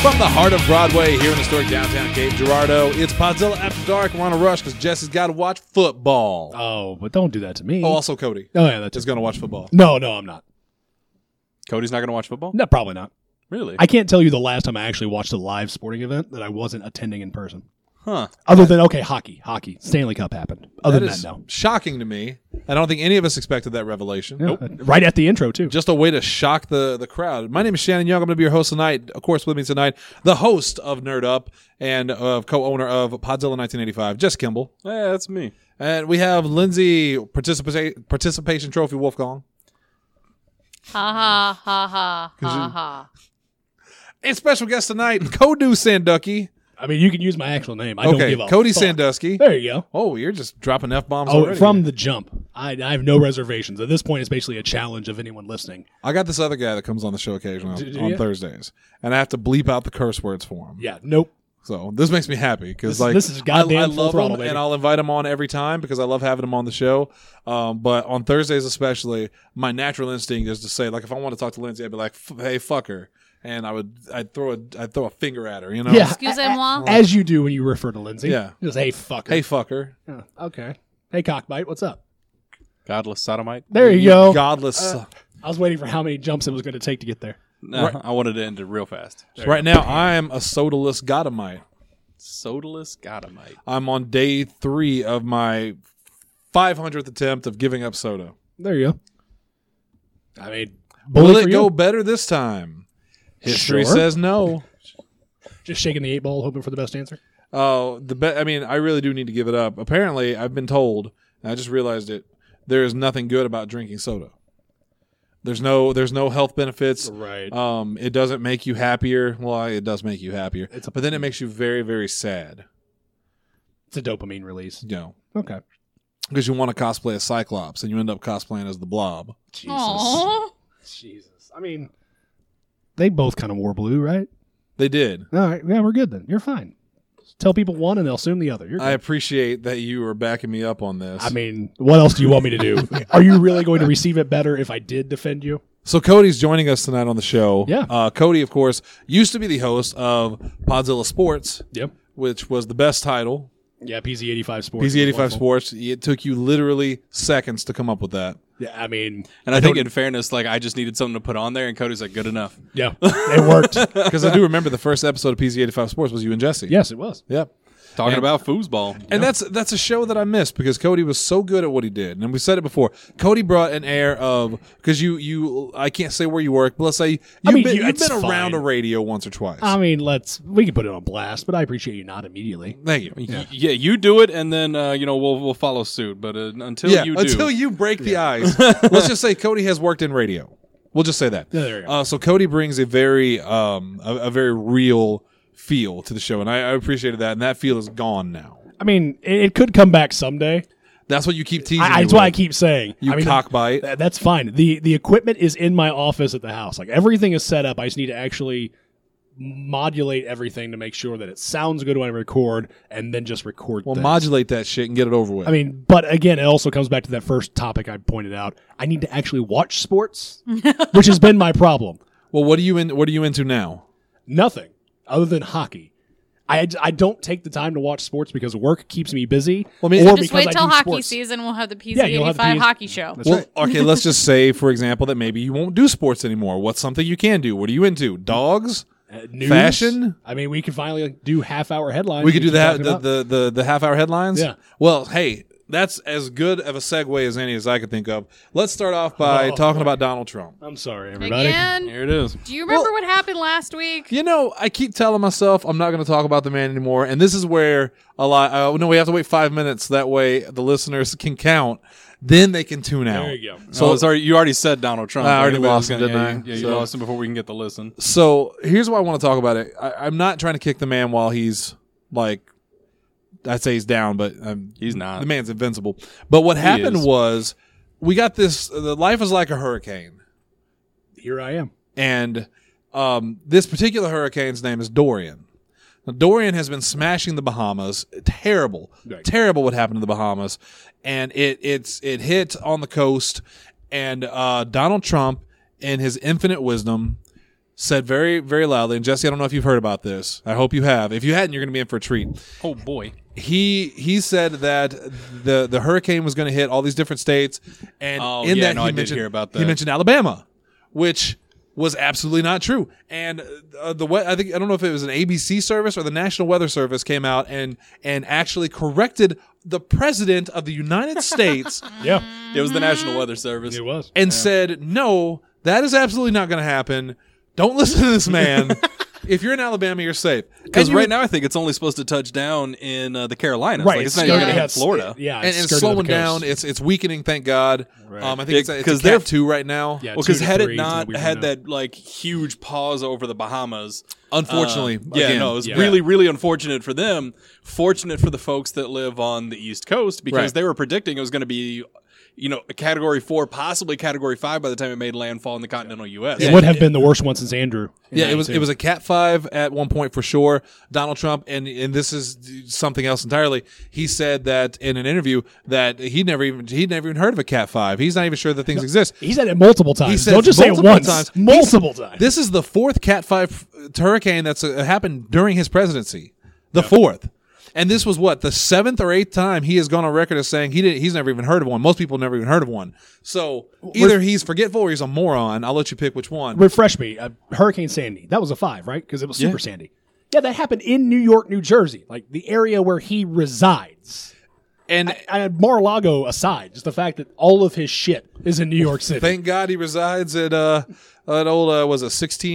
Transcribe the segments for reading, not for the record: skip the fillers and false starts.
From the heart of Broadway here in historic downtown Cape Girardeau, it's Podzilla After Dark. We're on a rush because Jesse's got to watch football. Oh, but don't do that to me. Oh, also Cody. Oh, yeah, that's is going to watch football. No, I'm not. Cody's not going to watch football? No, probably not. Really? I can't tell you the last time I actually watched a live sporting event that I wasn't attending in person. Huh. Other than, hockey. Stanley Cup happened. Other than that, no. Shocking to me. I don't think any of us expected that revelation. Nope. Right at the intro, too. Just a way to shock the crowd. My name is Shannon Young. I'm going to be your host tonight. Of course, with me tonight, the host of Nerd Up and co-owner of Podzilla 1985, Jess Kimball. Yeah, that's me. And we have Lindsay Participation Trophy Wolfgang. Ha ha ha ha ha ha. And special guest tonight, Kodu Sanducky. I mean, you can use my actual name. I don't give a Cody fuck. Sandusky. There you go. Oh, you're just dropping F-bombs Oh, already. from the jump. I have no reservations. At this point, it's basically a challenge of anyone listening. I got this other guy that comes on the show occasionally Do on you? Thursdays, and I have to bleep out the curse words for him. Yeah, nope. So this makes me happy because This is goddamn I full love throttle, him, baby. and I'll invite him on every time because I love having him on the show. But on Thursdays especially, my natural instinct is to say, like, if I want to talk to Lindsay, I'd be like, "Hey, fuck her," and I'd throw a finger at her, you know? Yeah. Excusez-moi. As you do when you refer to Lindsay. Yeah. Just, hey, fucker. Hey, fuck her. Oh, okay. Hey, cockbite, what's up? Godless sodomite? There you go. Godless. I was waiting for how many jumps it was going to take to get there. No, I wanted to end it real fast. Right now, I am a sodaless Godamite. Sodaless Godamite. I'm on day 3 of my 500th attempt of giving up soda. There you go. I mean, Will bully it for go you. better this time? History Sure. says no. Just shaking the 8-ball, hoping for the best answer. Oh, I mean, I really do need to give it up. Apparently, I've been told, and I just realized it, there is nothing good about drinking soda. There's no health benefits. Right. It doesn't make you happier. Well, it does make you happier. But then it makes you very, very sad. It's a dopamine release. You know, Okay. because you want to cosplay as Cyclops, and you end up cosplaying as the Blob. Jesus. Aww. Jesus. I mean, they both kind of wore blue, right? They did. All right. Yeah, we're good then. You're fine. Just tell people one and they'll assume the other. You're I good. appreciate that you are backing me up on this. I mean, what else do you want me to do? Are you really going to receive it better if I did defend you? So Cody's joining us tonight on the show. Yeah. Cody, of course, used to be the host of Podzilla Sports, Yep. which was the best title. Yeah, PZ85 Sports. PZ85 Sports. It took you literally seconds to come up with that. Yeah, I mean, And I think in fairness, like I just needed something to put on there, and Cody's like, good enough. yeah, it worked. Because I do remember the first episode of PZ85 Sports was you and Jesse. Yes, it was. Yep. Talking about foosball. And that's a show that I missed because Cody was so good at what he did. And we said it before. Cody brought an air of, because you I can't say where you work, but let's say you've been it's around fine. a radio once or twice. I mean, we can put it on blast, but I appreciate you not immediately. Thank you. Yeah, you do it, and then we'll follow suit. But until you do, until you break the ice. Let's just say Cody has worked in radio. We'll just say that. Yeah, there you go. So Cody brings a very a very real feel to the show, and I appreciated that. And that feel is gone now. I mean, it could come back someday. That's what you keep teasing. That's why I keep saying. You I mean, cockbite. That's fine. The equipment is in my office at the house. Like everything is set up. I just need to actually modulate everything to make sure that it sounds good when I record, and then just record. Well, things. modulate that shit and get it over with. I mean, but again, it also comes back to that first topic I pointed out. I need to actually watch sports, which has been my problem. well, what are you into now? Nothing other than hockey. I don't take the time to watch sports because work keeps me busy. Well, I mean, or Just because wait I till do hockey sports. season. We'll have the you'll have the PZ85 PS hockey show. That's Well, right. okay, let's just say, for example, that maybe you won't do sports anymore. What's something you can do? What are you into? Dogs? News? Fashion? I mean, we can finally do half-hour headlines. We could do keep talking about. the half-hour headlines? Yeah. Well, hey, that's as good of a segue as any as I could think of. Let's start off by talking about Donald Trump. I'm sorry, everybody. Again, here it is. do you remember what happened last week? You know, I keep telling myself I'm not going to talk about the man anymore, and this is where a lot. No, we have to wait 5 minutes. That way, the listeners can count. Then they can tune out. There you go. So sorry, you already said Donald Trump. I already Anybody lost else him, gonna- didn't I? Yeah, you So- lost him before we can get the listen. So here's why I want to talk about it. I'm not trying to kick the man while he's like, I'd say he's down, but He's not. The man's invincible. But what happened is. was we got this. The life is like a hurricane, Here I am. and this particular hurricane's name is Dorian. Now, Dorian has been smashing the Bahamas. Terrible, Right. terrible what happened to the Bahamas, and it hit on the coast, and Donald Trump, in his infinite wisdom, said very, very loudly, and Jesse, I don't know if you've heard about this. I hope you have. If you hadn't, you're going to be in for a treat. Oh boy. He said that the hurricane was going to hit all these different states, and Oh, in yeah, that no, he I did mentioned, hear about he that. mentioned Alabama, which was absolutely not true. And I don't know if it was an ABC service or the National Weather Service came out and actually corrected the president of the United States Yeah, It was the National Weather Service. it was. and said, "No, that is absolutely not going to happen. Don't listen to this man. If you're in Alabama, you're safe." Because And you right would- now I think it's only supposed to touch down in the Carolinas. Right, Like, it's not even going to hit Florida. Yeah, and it's skirted slowing the coast. down. It's weakening. Thank God. Right. I think it's Because a they're- Cat 2 right now. Yeah, Well, 2 because to had 3 it to the not weird had window. that like huge pause over the Bahamas, Unfortunately, yeah, again. no, it was Yeah. really, really unfortunate for them. Fortunate for the folks that live on the East Coast because Right. they were predicting it was going to be, a Category 4, possibly Category 5 by the time it made landfall in the continental U.S. It would have been the worst one since Andrew. in Yeah, it was 92. a Cat 5 at one point for sure. Donald Trump, and this is something else entirely. He said that in an interview that he'd never even heard of a Cat 5. He's not even sure that things exist. He said it multiple times. said Don't just say it multiple once. times. Multiple times. This is the fourth Cat 5 hurricane that's happened during his presidency. The fourth. And this was the 7th or 8th time he has gone on record as saying he's never even heard of one. Most people never even heard of one. So either he's forgetful or he's a moron. I'll let you pick which one. Refresh me. Hurricane Sandy. That was a 5, right? Because it was Super Sandy. Yeah, that happened in New York, New Jersey, like the area where he resides. And And Mar-a-Lago aside, just the fact that all of his shit is in New York City. thank God he resides at old was it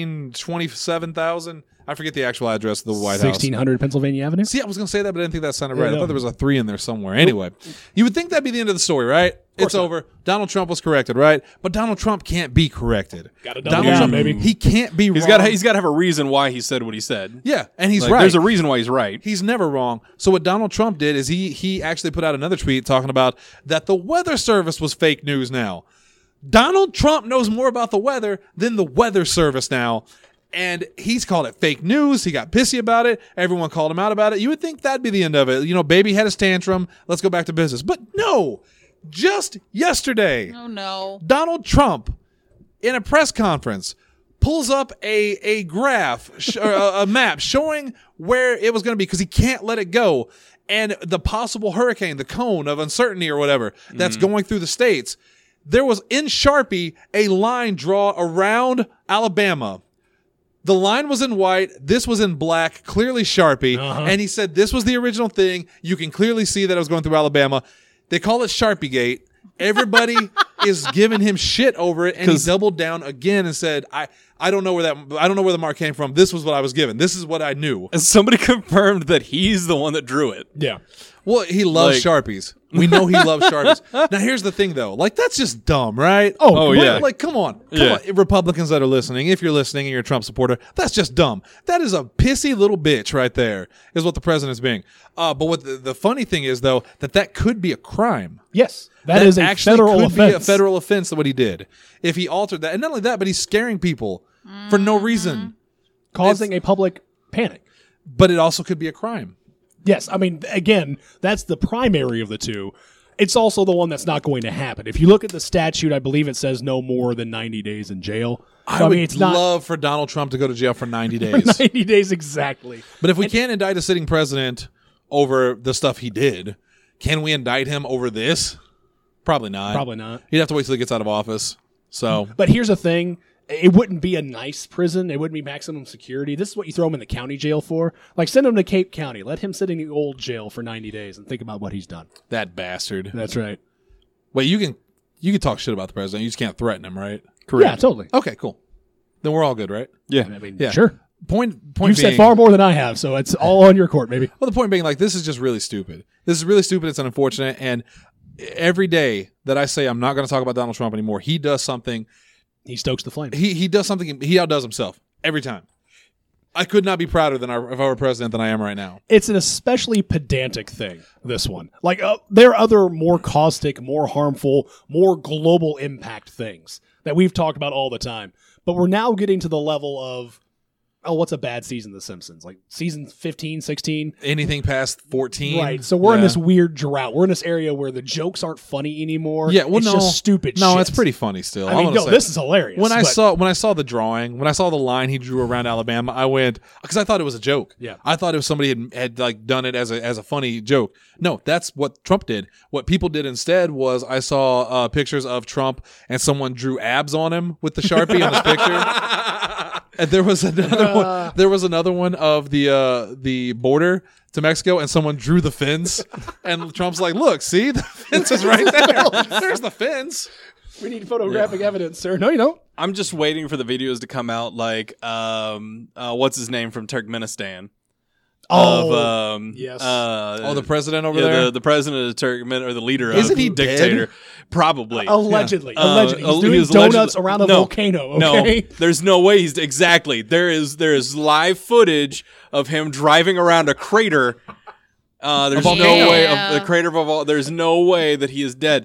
1627,000? I forget the actual address of the White House. 1600 Pennsylvania Avenue. See, I was going to say that, but I didn't think that sounded right. I no. thought there was a 3 in there somewhere. Anyway, you would think that'd be the end of the story, right? It's over. Donald Trump was corrected, right? But Donald Trump can't be corrected. Gotta double Donald down, Trump, baby. he can't be He's wrong. got to have a reason why he said what he said. Yeah, and he's Like, right. There's a reason why he's right. He's never wrong. So what Donald Trump did is he actually put out another tweet talking about that the Weather Service was fake news now. Donald Trump knows more about the weather than the Weather Service now. And he's called it fake news. He got pissy about it. Everyone called him out about it. You would think that'd be the end of it. Baby had his tantrum. Let's go back to business. But no, just yesterday, Oh no. Donald Trump, in a press conference, pulls up a graph, a map showing where it was going to be because he can't let it go. And the possible hurricane, the cone of uncertainty or whatever, that's going through the states. There was in Sharpie a line drawn around Alabama. The line was in white. This was in black, clearly Sharpie. And he said this was the original thing. You can clearly see that it was going through Alabama. They call it Sharpie Gate. Everybody is giving him shit over it, and he doubled down again and said, I don't know where the mark came from. This was what I was given. This is what I knew. And somebody confirmed that he's the one that drew it. Yeah. Well, he loves Sharpies. We know he loves Sharpies. Now, here's the thing, though. That's just dumb, right? Oh, yeah. Come on. Yeah. Republicans that are listening, if you're listening and you're a Trump supporter, that's just dumb. That is a pissy little bitch right there, is what the president's being. But what the funny thing is, though, that could be a crime. Yes. That is a actually federal could offense. be a federal offense, what he did. If he altered that. And not only that, but he's scaring people for no reason. Causing a public panic. But it also could be a crime. Yes, I mean, again, that's the primary of the two. It's also the one that's not going to happen. If you look at the statute, I believe it says no more than 90 days in jail. I So, would it's not love for Donald Trump to go to jail for 90 days. 90 days exactly. But if we can't indict a sitting president over the stuff he did, can we indict him over this? Probably not. Probably not. He'd have to wait till he gets out of office. So But here's the thing. It wouldn't be a nice prison. It wouldn't be maximum security. This is what you throw him in the county jail for. Like, send him to Cape County. Let him sit in the old jail for 90 days and think about what he's done. that bastard. That's right. Wait, you can talk shit about the president. You just can't threaten him, right? Yeah, totally. Okay, cool. Then we're all good, right? Yeah. I mean, Yeah. sure. Point You've being, said far more than I have, so it's all on your court, maybe. Well, the point being, this is just really stupid. This is really stupid. It's unfortunate. And every day that I say I'm not going to talk about Donald Trump anymore, he does something. He stokes the flame. He does something. He outdoes himself every time. I could not be prouder of our president than I am right now. It's an especially pedantic thing, this one. Like, there are other more caustic, more harmful, more global impact things that we've talked about all the time. But we're now getting to the level of oh, what's a bad season of The Simpsons? Like season 15, 16? Anything past 14. Right. So we're in Yeah. this weird drought. We're in this area where the jokes aren't funny anymore. Yeah, well, it's no. just stupid No, shit. it's pretty funny still. I I'm mean, gonna no, say. this is hilarious. When I but- saw the drawing, when I saw the line he drew around Alabama, I went because I thought it was a joke. Yeah. I thought it was somebody had like done it as a funny joke. No, that's what Trump did. What people did instead was I saw pictures of Trump and someone drew abs on him with the Sharpie on his picture. And there was another one. There was another one of the border to Mexico, and someone drew the fence. And Trump's like, "Look, see, the fence is right there. There's the fence." we need photographic evidence, sir. No, you don't. I'm just waiting for the videos to come out. Like, what's his name from Turkmenistan? Oh, yes. The president over yeah, there. the president of Turkmenistan, or the leader Isn't of he dictator, dead? probably. Allegedly. Yeah. Allegedly. He's He doing was donuts allegedly- around a No. volcano, okay? No, there's no way he's exactly. There is live footage of him driving around a crater. There's no volcano. way Yeah. of the crater of a vol. There's no way that he is dead.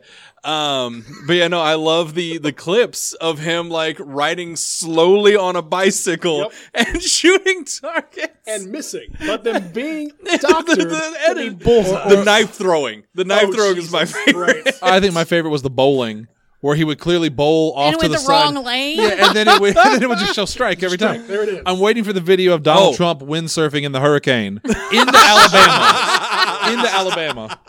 But yeah, no, I love the clips of him like riding slowly on a bicycle and shooting targets And missing. But then being doctored to be bullseye. the knife throwing. The knife throwing is my Jesus favorite. Christ. I think my favorite was the bowling, where he would clearly bowl off And to with the the side. wrong lane. Yeah, and then it would just show strike every time. There it is. I'm waiting for the video of Donald Oh. Trump windsurfing in the hurricane into Alabama. Into Alabama.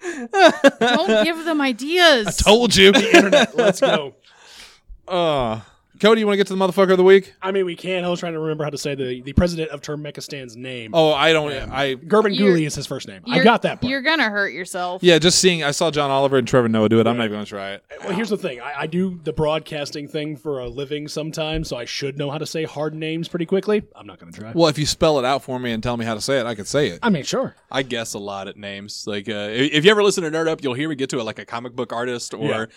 Don't give them ideas. Told you. Internet. Let's go. Cody, you want to get to the motherfucker of the week? I mean, we can. I was trying to remember how to say the president of Turkmenistan's name. Oh, I don't. Gurban You're- Guli is his first name. I You're- got that part. You're gonna hurt yourself. Yeah, just seeing. I saw John Oliver and Trevor Noah do it. I'm not even going to try it. Well, here's the thing. I do the broadcasting thing for a living sometimes, so I should know how to say hard names pretty quickly. I'm not going to try. Well, if you spell it out for me and tell me how to say it, I could say it. I mean, sure. I guess a lot at names. Like, if you ever listen to Nerd Up, you'll hear me get to it like a comic book artist or,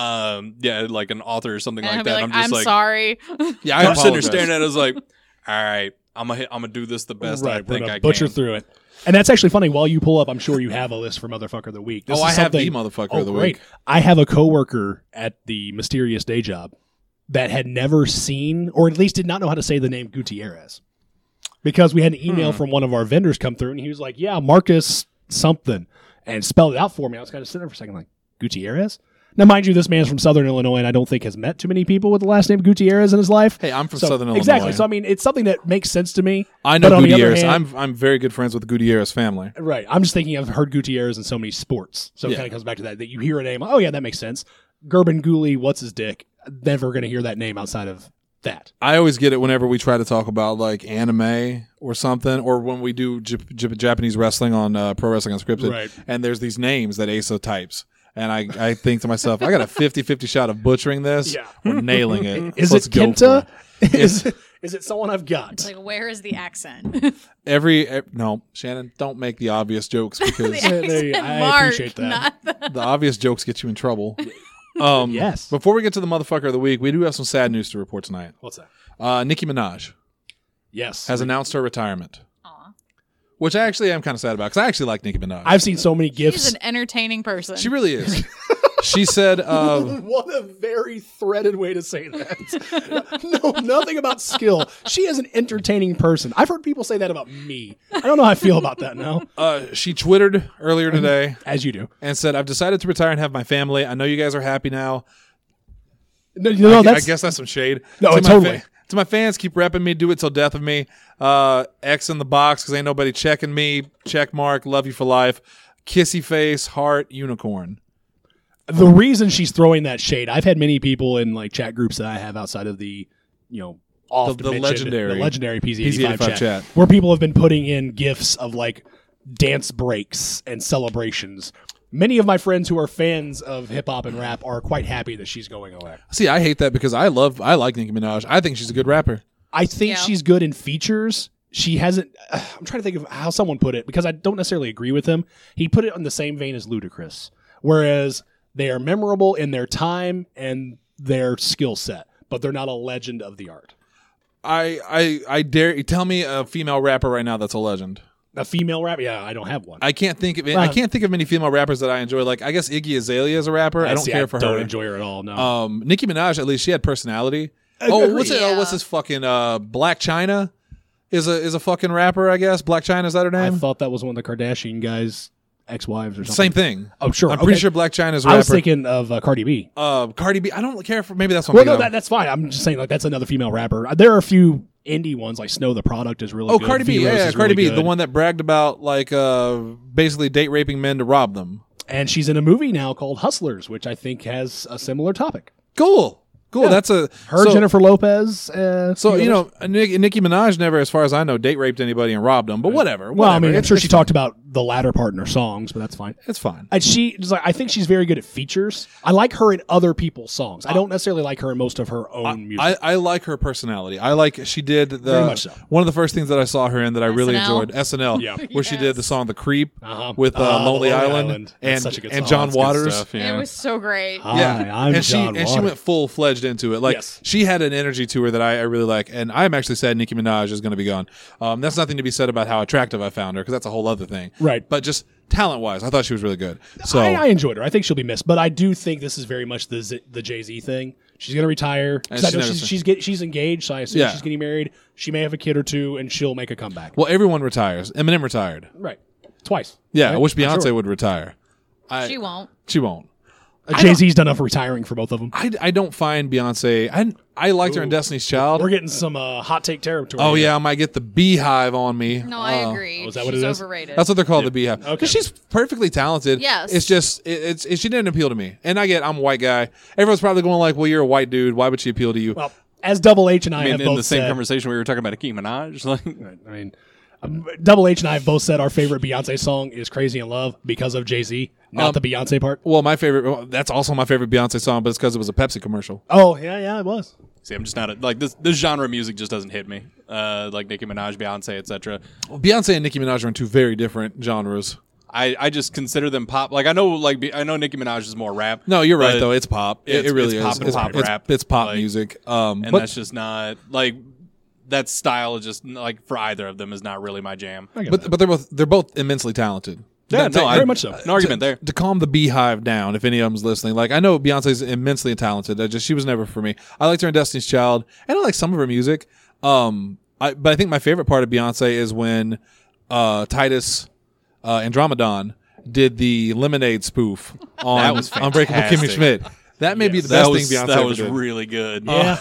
like an author or something And like I'll be that. like, I'm just I'm like, sorry. Yeah, I I'm sitting there apologize. staring at it. I was like, all right, I'm gonna do this the best I Right, we're think gonna I butcher can. through it. And that's actually funny. While you pull up, I'm sure you have a list for Motherfucker of the Week. This Oh, is I have the something- motherfucker of the great. week. I have a coworker at the mysterious day job that had never seen, or at least did not know how to say the name Gutierrez. Because we had an email from one of our vendors come through, and he was like, yeah, Marcus something, and spelled it out for me. I was kind of sitting there for a second like, Gutierrez? Now, mind you, this man's from Southern Illinois, and I don't think has met too many people with the last name Gutierrez in his life. Hey, I'm from So- Southern Illinois. Exactly. So, I mean, it's something that makes sense to me. I know But on the other Gutierrez. hand- I'm very good friends with the Gutierrez family. Right. I'm just thinking I've heard Gutierrez in so many sports. So it Yeah. kind of comes back to that you hear a name. Oh, yeah, that makes sense. Gurban Guli, what's his dick? Never going to hear that name outside of that. I always get it whenever we try to talk about like anime or something, or when we do Japanese wrestling on Pro Wrestling Unscripted, Right. and there's these names that Asa types. And I think to myself, I got a 50-50 shot of butchering this. Yeah. We're nailing it. Is Let's it go Kenta? for it. Is it someone I've got? It's like, where is the accent? No, Shannon, don't make the obvious jokes because there you- I Mark, appreciate that. not the- the obvious jokes get you in trouble. Yes. Before we get to the motherfucker of the week, we do have some sad news to report tonight. What's that? Nicki Minaj Yes. has announced her retirement, Aw. which I actually am kind of sad about because I actually like Nicki Minaj. I've seen so many She's gifs. an entertaining person. She really is. She said, What a very threaded way to say that. No, nothing about skill. She is an entertaining person. I've heard people say that about me. I don't know how I feel about that now. she twittered earlier today As you do. and said, I've decided to retire and have my family. I know you guys are happy now. No, I that's guess that's some shade. No, To my totally. to my fans, keep repping me. Do it till death of me. X in the box because ain't nobody checking me. Check mark. Love you for life. Kissy face. Heart. Unicorn. the reason she's throwing that shade. I've had many people in like chat groups that I have outside of the, often The mentioned- legendary- the legendary PZ85 PZ85 chat. where people have been putting in gifs of like dance breaks and celebrations. Many of my friends who are fans of hip hop and rap are quite happy that she's going away. See, I hate that because I like Nicki Minaj. I think she's a good rapper. I think Yeah. she's good in features. She hasn't. I'm trying to think of how someone put it because I don't necessarily agree with him. He put it in the same vein as Ludacris, whereas they are memorable in their time and their skill set, but they're not a legend of the art. I dare you tell me a female rapper right now that's a legend. A female rapper? Yeah, I don't have one. I can't think of Right. I can't think of many female rappers that I enjoy. Like I guess Iggy Azalea is a rapper. I don't See, care for don't her. enjoy her at all. No. Nicki Minaj, at least she had personality. Agreed. What's Yeah. this fucking Black China? is a fucking rapper, I guess. Black China, is that her I name? thought that was one of the Kardashian guys' ex-wives or something. Same thing. Oh, sure. I'm pretty Okay. sure Black China's a I rapper. was thinking of Cardi B. Cardi B. I don't care for. Maybe that's one. Well, no, that's fine. I'm just saying, like, that's another female rapper. There are a few indie ones, like Snow the Product is really Oh, good. Cardi B. V-Rose Yeah, is Cardi really B, the good. one that bragged about like basically date raping men to rob them. And she's in a movie now called Hustlers, which I think has a similar topic. Cool. Yeah. That's a Her, so, Jennifer Lopez. So you know, Nicki Minaj never, as far as I know, date raped anybody and robbed them. But whatever. Well, I mean, I'm It's- sure it's she talked about the latter part in her songs, but that's fine. It's fine. And I think she's very good at features. I like her in other people's songs. I don't necessarily like her in most of her own music. I like her personality. I like she did Very much so. one of the first things that I saw her in that I really SNL? enjoyed SNL, Yeah. where she did the song "The Creep" Uh-huh. with Lonely Lonely Island, Island. and That's such a good and song. John That's good Waters. stuff, yeah. It was so great. Hi, I'm and John she Waters. went full fledged into it. Like Yes. she had an energy to her that I really like, and I'm actually sad Nicki Minaj is going to be gone. That's nothing to be said about how attractive I found her because that's a whole other thing. Right. But just talent wise, I thought she was really good. So I enjoyed her. I think she'll be missed, but I do think this is very much the Jay-Z thing. She's going to retire. 'Cause And I she know never- she's engaged, so I assume Yeah. she's getting married. She may have a kid or two, and she'll make a comeback. well, everyone retires. Eminem retired. Right. Twice. Yeah, Right? I wish I'm Beyonce sure. would retire. She won't. She won't. Jay-Z's done enough retiring for both of them. I don't find Beyonce. I liked her in Destiny's Child. We're getting some hot take territory. Oh here. yeah, I might get the Beehive on me. No, I agree. Oh, is that what She's it is? overrated. That's what they're called, the Beehive. Okay. Because she's perfectly talented. Yes. It's just she didn't appeal to me. And I'm a white guy. Everyone's probably going like, well, you're a white dude. Why would she appeal to you? Well, as Double H and I, I mean, have in both the same said, conversation we were talking about Nicki Minaj. Like, I mean, Double H and I have both said our favorite Beyonce song is "Crazy in Love" because of Jay-Z, not the Beyonce part. Well, that's also my favorite Beyonce song, but it's because it was a Pepsi commercial. Oh yeah, it was. see, I'm just not like this. This genre of music just doesn't hit me. Like Nicki Minaj, Beyonce, etc. Well, Beyonce and Nicki Minaj are in two very different genres. I just consider them pop. Like I know Nicki Minaj is more rap. No, you're right but- though. It's pop. It It's- really it's is. pop and pop rap. It's pop Like, music. and But that's just not like that style. Is just like for either of them is not really my jam. but they're both immensely talented. Yeah, no, very much so. No argument there. To calm the Beehive down, if any of them's listening, like I know Beyonce's immensely talented. She was never for me. I liked her in Destiny's Child, and I like some of her music. But I think my favorite part of Beyonce is when Titus Andromedon did the Lemonade spoof on That was Unbreakable Kimmy fantastic. Schmidt. That may be the That best was thing Beyonce that ever was did. really good. Yeah,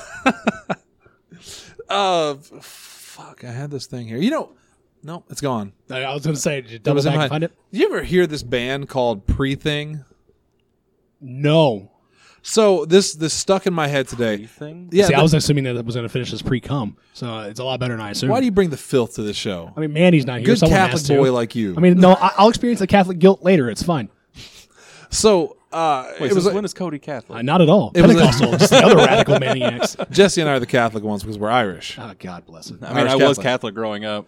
Fuck, I had this thing here. No, it's gone. I was going to say, did you That double was in back my- and find it? Did you ever hear this band called Pre-Thing? No. So this stuck in my head today. Thing? Yeah, See, I was assuming that it was going to finish as pre-cum, so it's a lot better than I assumed. why do you bring the filth to this show? I mean, Manny's not here. Good Someone Catholic has to. boy like you. I mean, no, I'll experience the Catholic guilt later. It's fine. So Wait, it was when is Cody Catholic? Not at all. It was Pentecostal, just the other radical maniacs. Jesse and I are the Catholic ones because we're Irish. Oh, God bless it. I mean, Irish I was Catholic. Catholic growing up.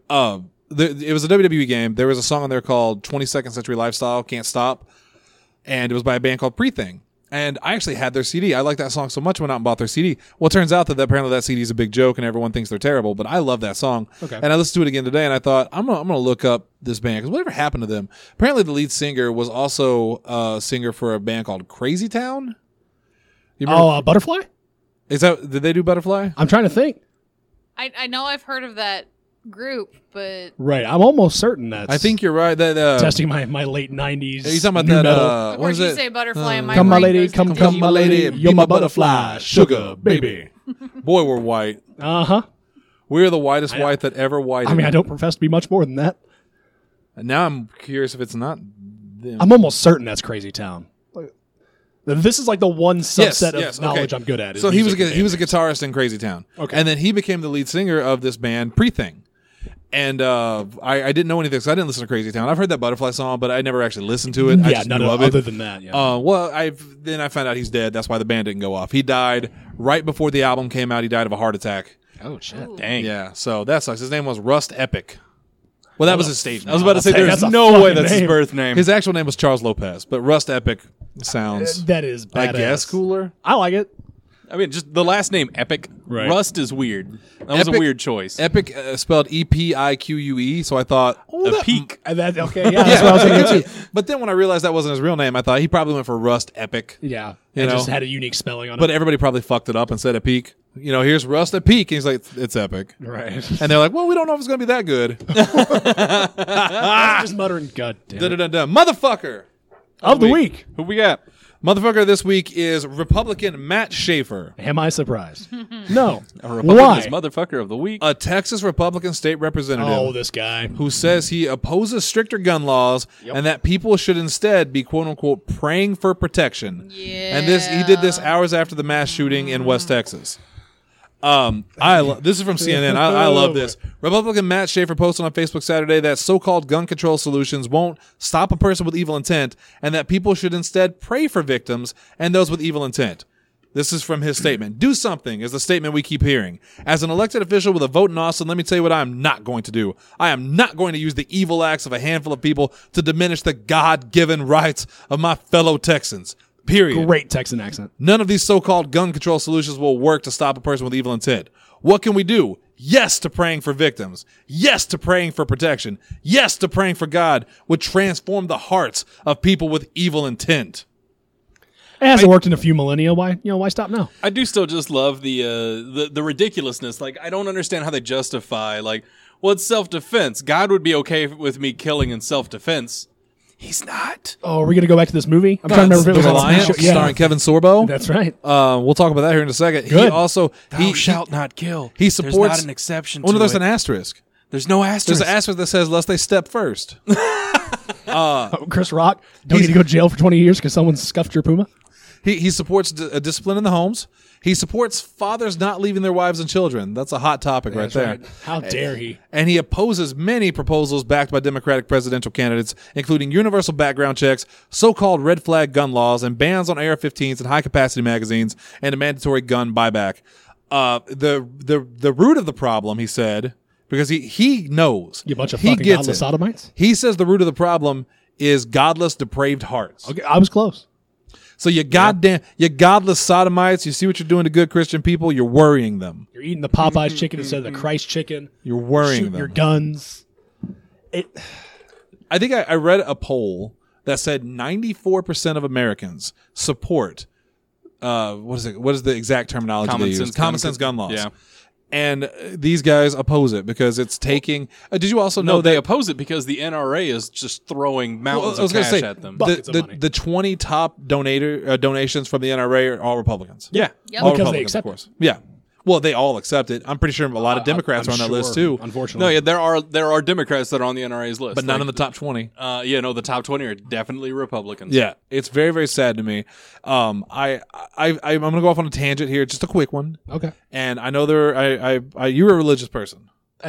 It was a WWE game. There was a song on there called 22nd Century Lifestyle, Can't Stop. And it was by a band called Pre-Thing. And I actually had their CD. I liked that song so much I went out and bought their CD. Well, it turns out that apparently that CD is a big joke and everyone thinks they're terrible, but I love that song. Okay. And I listened to it again today and I thought, I'm gonna look up this band because whatever happened to them? Apparently the lead singer was also a singer for a band called Crazy Town. You remember? Oh, Butterfly? Did they do Butterfly? I'm trying to think. I know I've heard of that group, but Right. I'm almost certain that's I think you're right. That testing my late 90s. are you talking about new that? metal. of What course is you it? say butterfly and my Come, my brain lady, goes to come, Gigi. my lady. You're my butterfly. Sugar, baby. Boy, we're white. Uh-huh. We're the whitest white that ever whited. I mean, I don't profess to be much more than that. And now I'm curious if it's not them. I'm almost certain that's Crazy Town. This is like the one subset of okay. knowledge I'm good at. is So he was music and he was a band guitarist in Crazy Town. Okay. And then he became the lead singer of this band Pre-Thing. And I didn't know anything, so I didn't listen to Crazy Town. I've heard that Butterfly song, but I never actually listened to it. names. I Yeah, just none knew of of it. other than that. Yeah. Well, then I found out he's dead. That's why the band didn't go off. He died right before the album came out. He died of a heart attack. oh shit. Dang. Yeah, so that sucks. His name was Rust Epic. Well, that was his stage name. I was about to say, Hey, there's that's a no way fucking that's his name. birth name. His actual name was Charles Lopez, but Rust Epic sounds, That is badass. I guess, cooler. I like it. I mean, just the last name Epic. Right. Rust is weird. That was a Epic- weird choice. Epic spelled Epique, so I thought, a peak. That, okay, yeah, that's what I was thinking too. But then when I realized that wasn't his real name, I thought he probably went for Rust Epic. Yeah, You it know? just had a unique spelling on But it. everybody probably fucked it up and said Epique. here's Rust at peak. And he's like, it's epic. Right. And they're like, well, we don't know if it's going to be that good. Just muttering, God damn it. Dun-dun-dun-dun. Motherfucker. Of the week. Who we got? Motherfucker this week is Republican Matt Schaefer, Am I surprised? No. A Republican's Why? motherfucker of the week. a Texas Republican state representative. Oh, this guy. Who says he opposes stricter gun laws and that people should instead be quote unquote praying for protection. Yeah. And he did this hours after the mass shooting in West Texas. This is from CNN. I love this. Republican Matt Schaefer posted on Facebook Saturday that so-called gun control solutions won't stop a person with evil intent, and that people should instead pray for victims and those with evil intent. This is from his statement. Do something is the statement we keep hearing. As an elected official with a vote in Austin, let me tell you what I am not going to do. I am not going to use the evil acts of a handful of people to diminish the God-given rights of my fellow Texans. Period. Great Texan accent. None of these so-called gun control solutions will work to stop a person with evil intent. What can we do? Yes to praying for victims. Yes to praying for protection. Yes to praying for God would transform the hearts of people with evil intent. It hasn't worked in a few millennia. Why stop now? I do still just love the ridiculousness. Like, I don't understand how they justify, like, well, it's self-defense. God would be okay with me killing in self-defense. He's not. Oh, are we going to go back to this movie? I'm trying to remember if The it was on Reliant, TV show. starring Kevin Sorbo. That's right. We'll talk about that here in a second. He Good. also Thou shalt not kill. he There's supports not an exception Oh, no, to there's it. an asterisk. There's no asterisk. There's an asterisk that says lest they step first. Chris Rock, don't need to go to jail for 20 years because someone scuffed your Puma? He supports discipline in the homes. He supports fathers not leaving their wives and children. That's a hot topic right there. How dare he? And he opposes many proposals backed by Democratic presidential candidates, including universal background checks, so-called red flag gun laws, and bans on AR-15s and high-capacity magazines, and a mandatory gun buyback. The root of the problem, he said, because he knows. You bunch of he fucking gets godless it. sodomites? He says the root of the problem is godless, depraved hearts. Okay, I was close. So you godless sodomites, you see what you're doing to good Christian people, you're worrying them. You're eating the Popeyes chicken instead of the Christ chicken. You're worrying Shooting them. your guns. I think I read a poll that said 94% of Americans support what is the exact terminology they use? Common sense gun laws. Yeah. And these guys oppose it because it's taking. Did you also know No, they that oppose it because the NRA is just throwing mountains I was of gonna cash say, at them. Buckets of money. the 20 top donations from the NRA are all Republicans. Yeah. Yep. All Because they Republicans, accept of course. Yeah. Well, they all accept it. I'm pretty sure a lot of Democrats I'm are on that sure, list too, Unfortunately. No, yeah, there are Democrats that are on the NRA's list, but none like, in the top 20. the top 20 are definitely Republicans. Yeah, it's very, very sad to me. I'm gonna go off on a tangent here, just a quick one. Okay. And I know you're a religious person.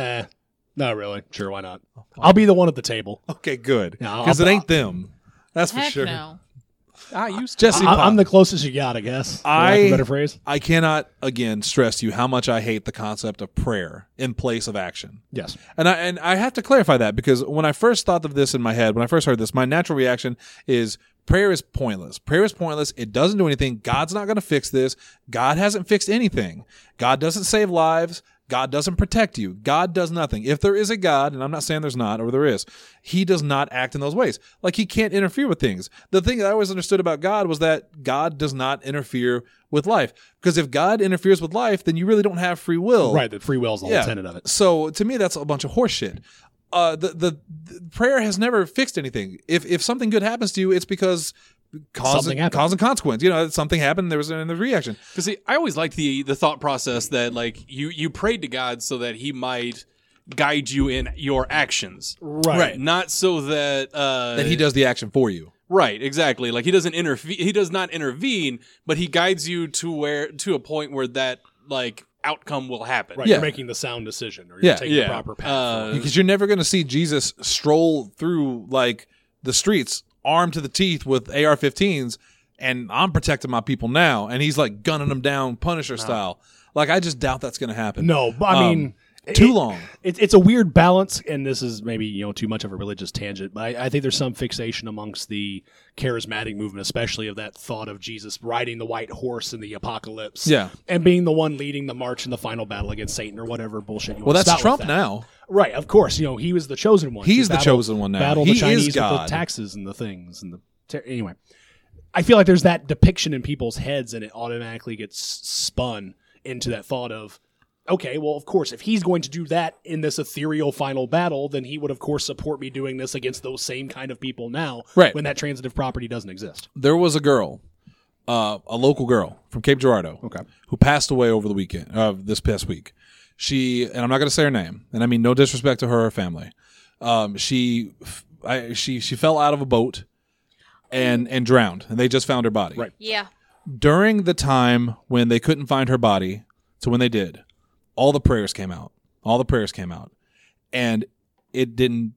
Not really. Sure, why not? I'll be the one at the table. Okay, good, Yeah, because it I'll- ain't them. That's for Heck sure. no. I used Jesse, I'm the closest you got, I guess. For lack of a better phrase. I cannot again stress to you how much I hate the concept of prayer in place of action. Yes. And I have to clarify that because when I first thought of this in my head, when I first heard this, my natural reaction is prayer is pointless. Prayer is pointless. It doesn't do anything. God's not going to fix this. God hasn't fixed anything. God doesn't save lives. God doesn't protect you. God does nothing. If there is a God, and I'm not saying there's not, or there is, he does not act in those ways. Like he can't interfere with things. The thing that I always understood about God was that God does not interfere with life. Because if God interferes with life, then you really don't have free will. Right, that free will is the whole tenet of it. So to me, that's a bunch of horseshit. The prayer has never fixed anything. If something good happens to you, it's because cause and consequence. Something happened. There was a reaction. Because I always liked the thought process that like you prayed to God so that He might guide you in your actions, Right. not so that That he does the action for you. Right, exactly. Like he doesn't intervene. He does not intervene, but he guides you to a point where that like outcome will happen. Right, Yeah. you're making the sound decision, or you're taking the proper path. Because you're never going to see Jesus stroll through like the streets armed to the teeth with AR-15s, and I'm protecting my people now, and he's like gunning them down Punisher style. Like I just doubt that's going to happen. No, but I mean, too long. It's a weird balance, and this is maybe too much of a religious tangent, but I think there's some fixation amongst the charismatic movement, especially of that thought of Jesus riding the white horse in the apocalypse, Yeah. and being the one leading the march in the final battle against Satan or whatever bullshit. Well, that's Trump now. Right, of course. He was the chosen one. He's to the battle- chosen one now. Battle He the Chinese is God. with the taxes and the things and anyway. I feel like there's that depiction in people's heads, and it automatically gets spun into that thought of, okay, well, of course, if he's going to do that in this ethereal final battle, then he would, of course, support me doing this against those same kind of people now, Right. when that transitive property doesn't exist. There was a girl, a local girl from Cape Girardeau, Okay. who passed away over the weekend, this past week. And I'm not going to say her name, and I mean no disrespect to her or her family. She fell out of a boat and drowned, and they just found her body. Right. Yeah. During the time when they couldn't find her body, to when they did, all the prayers came out. All the prayers came out, and it didn't.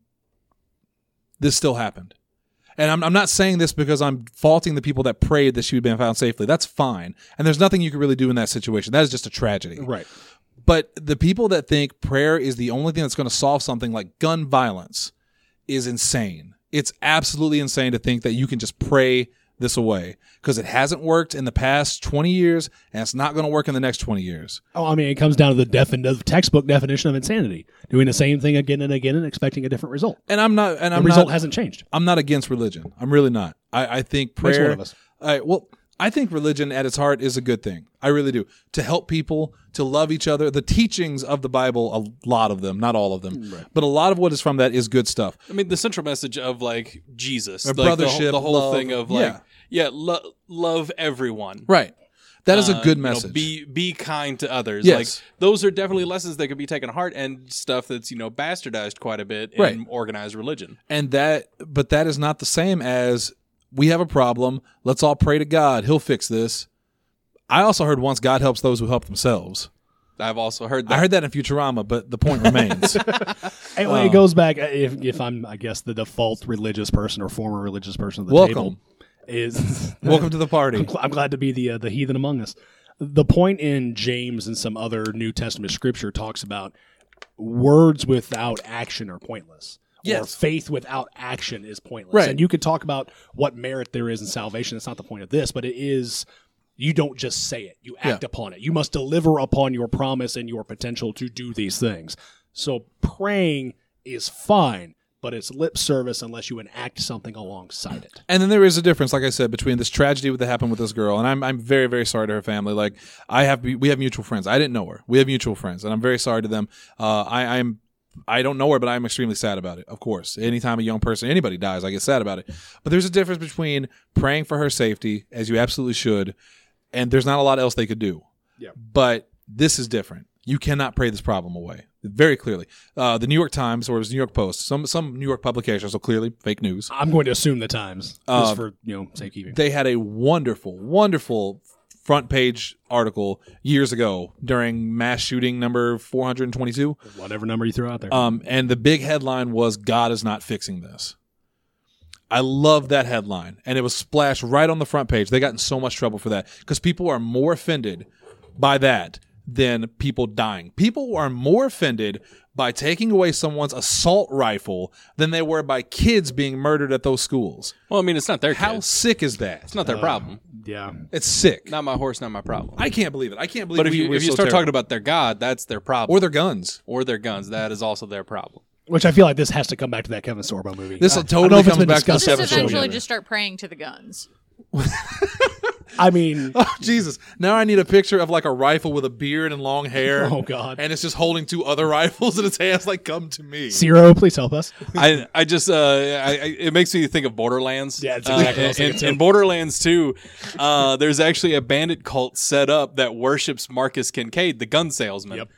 This still happened. And I'm not saying this because I'm faulting the people that prayed that she would be found safely. That's fine. And there's nothing you can really do in that situation. That is just a tragedy. Right. But the people that think prayer is the only thing that's going to solve something like gun violence is insane. It's absolutely insane to think that you can just pray this away, because it hasn't worked in the past 20 years, and it's not going to work in the next 20 years. Oh, I mean, it comes down to the textbook definition of insanity: doing the same thing again and again and expecting a different result. And The result hasn't changed. I'm not against religion. I'm really not. I think Makes prayer. one of us. I think religion at its heart is a good thing. I really do. To help people, to love each other. The teachings of the Bible, a lot of them, not all of them, but a lot of what is from that is good stuff. I mean, the central message of like Jesus, Or like brothership, the whole love. thing of like, love everyone. Right. That is a good You know, message. be kind to others. Yes. Like those are definitely lessons that can be taken to heart, and stuff that's bastardized quite a bit in Right. organized religion. But that is not the same as we have a problem. Let's all pray to God. He'll fix this. I also heard once God helps those who help themselves. I've also heard that. I heard that in Futurama, but the point remains. Anyway, it goes back, if I'm, I guess, the default religious person or former religious person at the Welcome. table, is Welcome to the party. I'm glad to be the heathen among us. The point in James and some other New Testament scripture talks about words without action are pointless. Or Yes. faith without action is pointless. Right. And you could talk about what merit there is in salvation. It's not the point of this, but it is, you don't just say it. You act upon it. You must deliver upon your promise and your potential to do these things. So praying is fine, but it's lip service unless you enact something alongside it. And then there is a difference, like I said, between this tragedy that happened with this girl, and I'm very, very sorry to her family. Like we have mutual friends. I didn't know her. We have mutual friends, and I'm very sorry to them. I don't know her, but I'm extremely sad about it. Of course, anytime a young person, anybody dies, I get sad about it. But there's a difference between praying for her safety, as you absolutely should, and there's not a lot else they could do. Yeah. But this is different. You cannot pray this problem away. Very clearly. The New York Times, or it was New York Post, some New York publications, so clearly fake news. I'm going to assume the Times, just for safekeeping. They had a wonderful, wonderful front page article years ago during mass shooting number 422. Whatever number you throw out there. And the big headline was, God is not fixing this. I love that headline. And it was splashed right on the front page. They got in so much trouble for that because people are more offended by that than people dying. People are more offended by taking away someone's assault rifle than they were by kids being murdered at those schools. Well, I mean, it's not their How kids. sick is that? It's not their problem. yeah. It's sick. Not my horse, not my problem. I can't believe it. I can't believe But if we're you so start terrible. talking about their God, that's their problem. Or their guns. Or their guns, that is also their problem. Which I feel like this has to come back to that Kevin Sorbo movie. This I don't totally know if it's comes been back to the discussed Kevin on Just the show eventually yet. just start praying to the guns. I mean, Oh, Jesus. Now I need a picture of like a rifle with a beard and long hair. Oh, God. And it's just holding two other rifles in its hands like, come to me. Zero, please help us. I just it makes me think of Borderlands. Yeah, it's exactly what I was thinking, too. In Borderlands 2, there's actually a bandit cult set up that worships Marcus Kincaid, the gun salesman. Yep.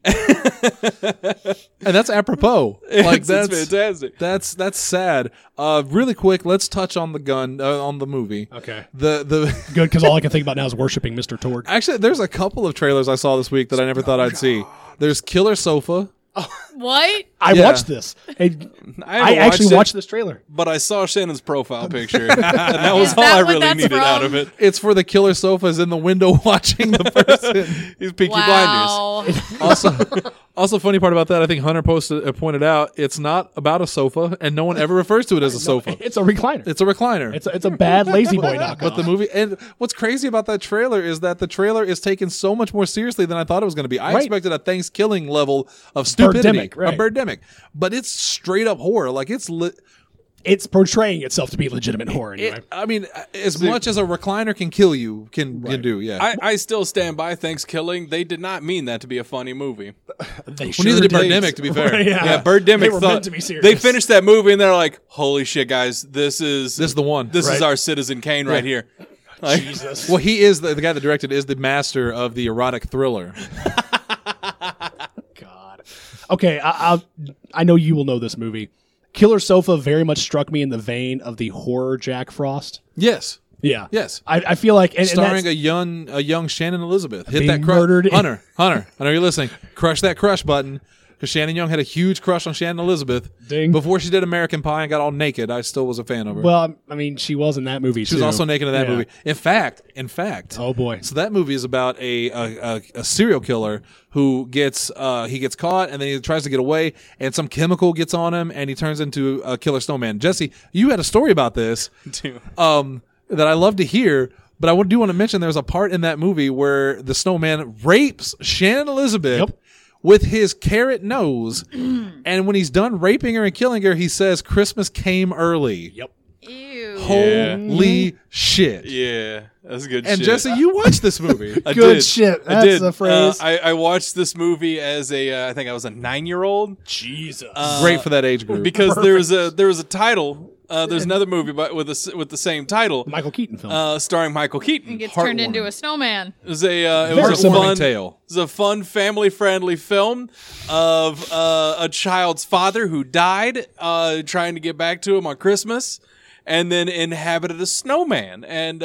And that's apropos. Like It's that's fantastic. That's sad. Really quick, let's touch on the gun on the movie. Okay. The Good, because all I can think about now is worshiping Mr. Torg. Actually, there's a couple of trailers I saw this week that I never thought I'd see. There's Killer Sofa. What? I Yeah. watched this. Hey, I haven't actually watched it, watched this trailer. but I saw Shannon's profile picture, and that was Is all that I what really that's needed from? out of it. It's for the killer sofas in the window watching the person. He's Peaky Blinders. Wow. Also, funny part about that, I think Hunter pointed out, it's not about a sofa, and no one ever refers to it as a sofa. It's a recliner. It's a recliner. It's a bad Lazy Boy knockoff. But the movie, and what's crazy about that trailer is that the trailer is taken so much more seriously than I thought it was going to be. I Right. expected a Thanksgiving level of stupidity, Birdemic, right. a birdemic, but it's straight up horror. Like it's lit. it's portraying itself to be legitimate horror anyway. I mean, as much as a recliner can kill you, can do. Yeah. I still stand by Thanksgiving. They did not mean that to be a funny movie. They Well, neither did did. Birdemic, to be fair. Yeah, Birdemic They were thought meant to be serious. they finished that movie and they're like, "Holy shit, guys! This is the one. This is Right. our Citizen Kane right here." Like, Jesus. Well, he is the guy that directed is the master of the erotic thriller. God. Okay, I know you will know this movie. Killer Sofa very much struck me in the vein of the horror Jack Frost. Yes. Yeah. Yes. I feel like and Starring that's- a young Shannon Elizabeth. Hit Being that crush. murdered in- Hunter, I know you're listening. Crush that crush button. Because Shannon Young had a huge crush on Shannon Elizabeth. Ding. Before she did American Pie and got all naked, I still was a fan of her. well, I mean, she was in that movie she was too. also naked in that Yeah. movie. In fact. Oh boy. So that movie is about a serial killer who gets caught and then he tries to get away and some chemical gets on him and he turns into a killer snowman. Jesse, you had a story about this dude. that I love to hear, but I do want to mention there's a part in that movie where the snowman rapes Shannon Elizabeth Yep. with his carrot nose, and when he's done raping her and killing her, he says Christmas came early. Yep. Ew. Holy shit. Yeah, that's good. And shit. Jesse, you watched this movie. I Good did. shit. I That's did. the phrase. I watched this movie as I think I was a 9-year-old. Jesus. Great for that age group. Because there was a title. There's another movie with the same title, Michael Keaton film. starring Michael Keaton. He gets turned into a snowman. It was a Very similar. fun tale. It was a fun, family-friendly film of a child's father who died trying to get back to him on Christmas, and then inhabited a snowman, and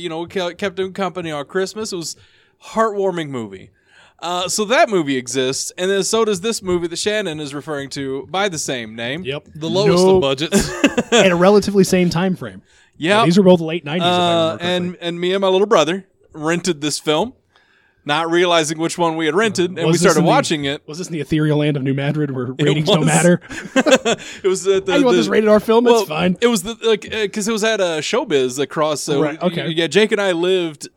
kept him company on Christmas. It was a heartwarming movie. So that movie exists, and then so does this movie that Shannon is referring to by the same name. Yep. The lowest of budgets. And a relatively same time frame. Yeah. These were both late 90s. if I remember correctly. and me and my little brother rented this film, not realizing which one we had rented, and Was we this started in the- watching it. Was this in the ethereal land of New Madrid where ratings don't was. matter? It was at the. Hey, you want this rated R film? It's fine. It was because it was at Showbiz across. So Right, okay. Yeah, Jake and I lived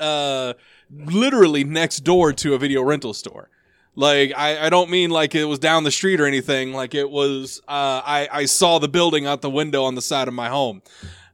literally next door to a video rental store. Like I don't mean like it was down the street or anything. Like it was. I saw the building out the window on the side of my home.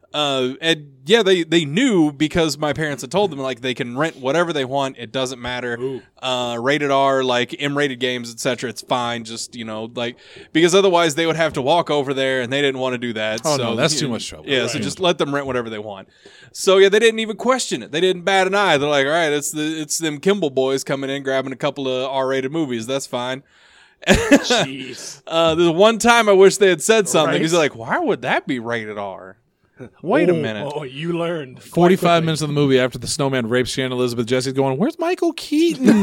And yeah, they knew because my parents had told them like they can rent whatever they want. It doesn't matter. Rated R, like M-rated games, etc. It's fine. Just like because otherwise they would have to walk over there, and they didn't want to do that. Oh, so, no, that's too much trouble. Yeah, so just let them rent whatever they want. So yeah, they didn't even question it. They didn't bat an eye. They're like, all right, it's them Kimball boys coming in grabbing a couple of R-rated movies. That's fine. Jeez. There's one time I wish they had said something. Right. He's like, why would that be rated R? Wait a minute. Oh, you learned. 45 minutes of the movie after the snowman rapes Shannon Elizabeth, Jesse's going, where's Michael Keaton?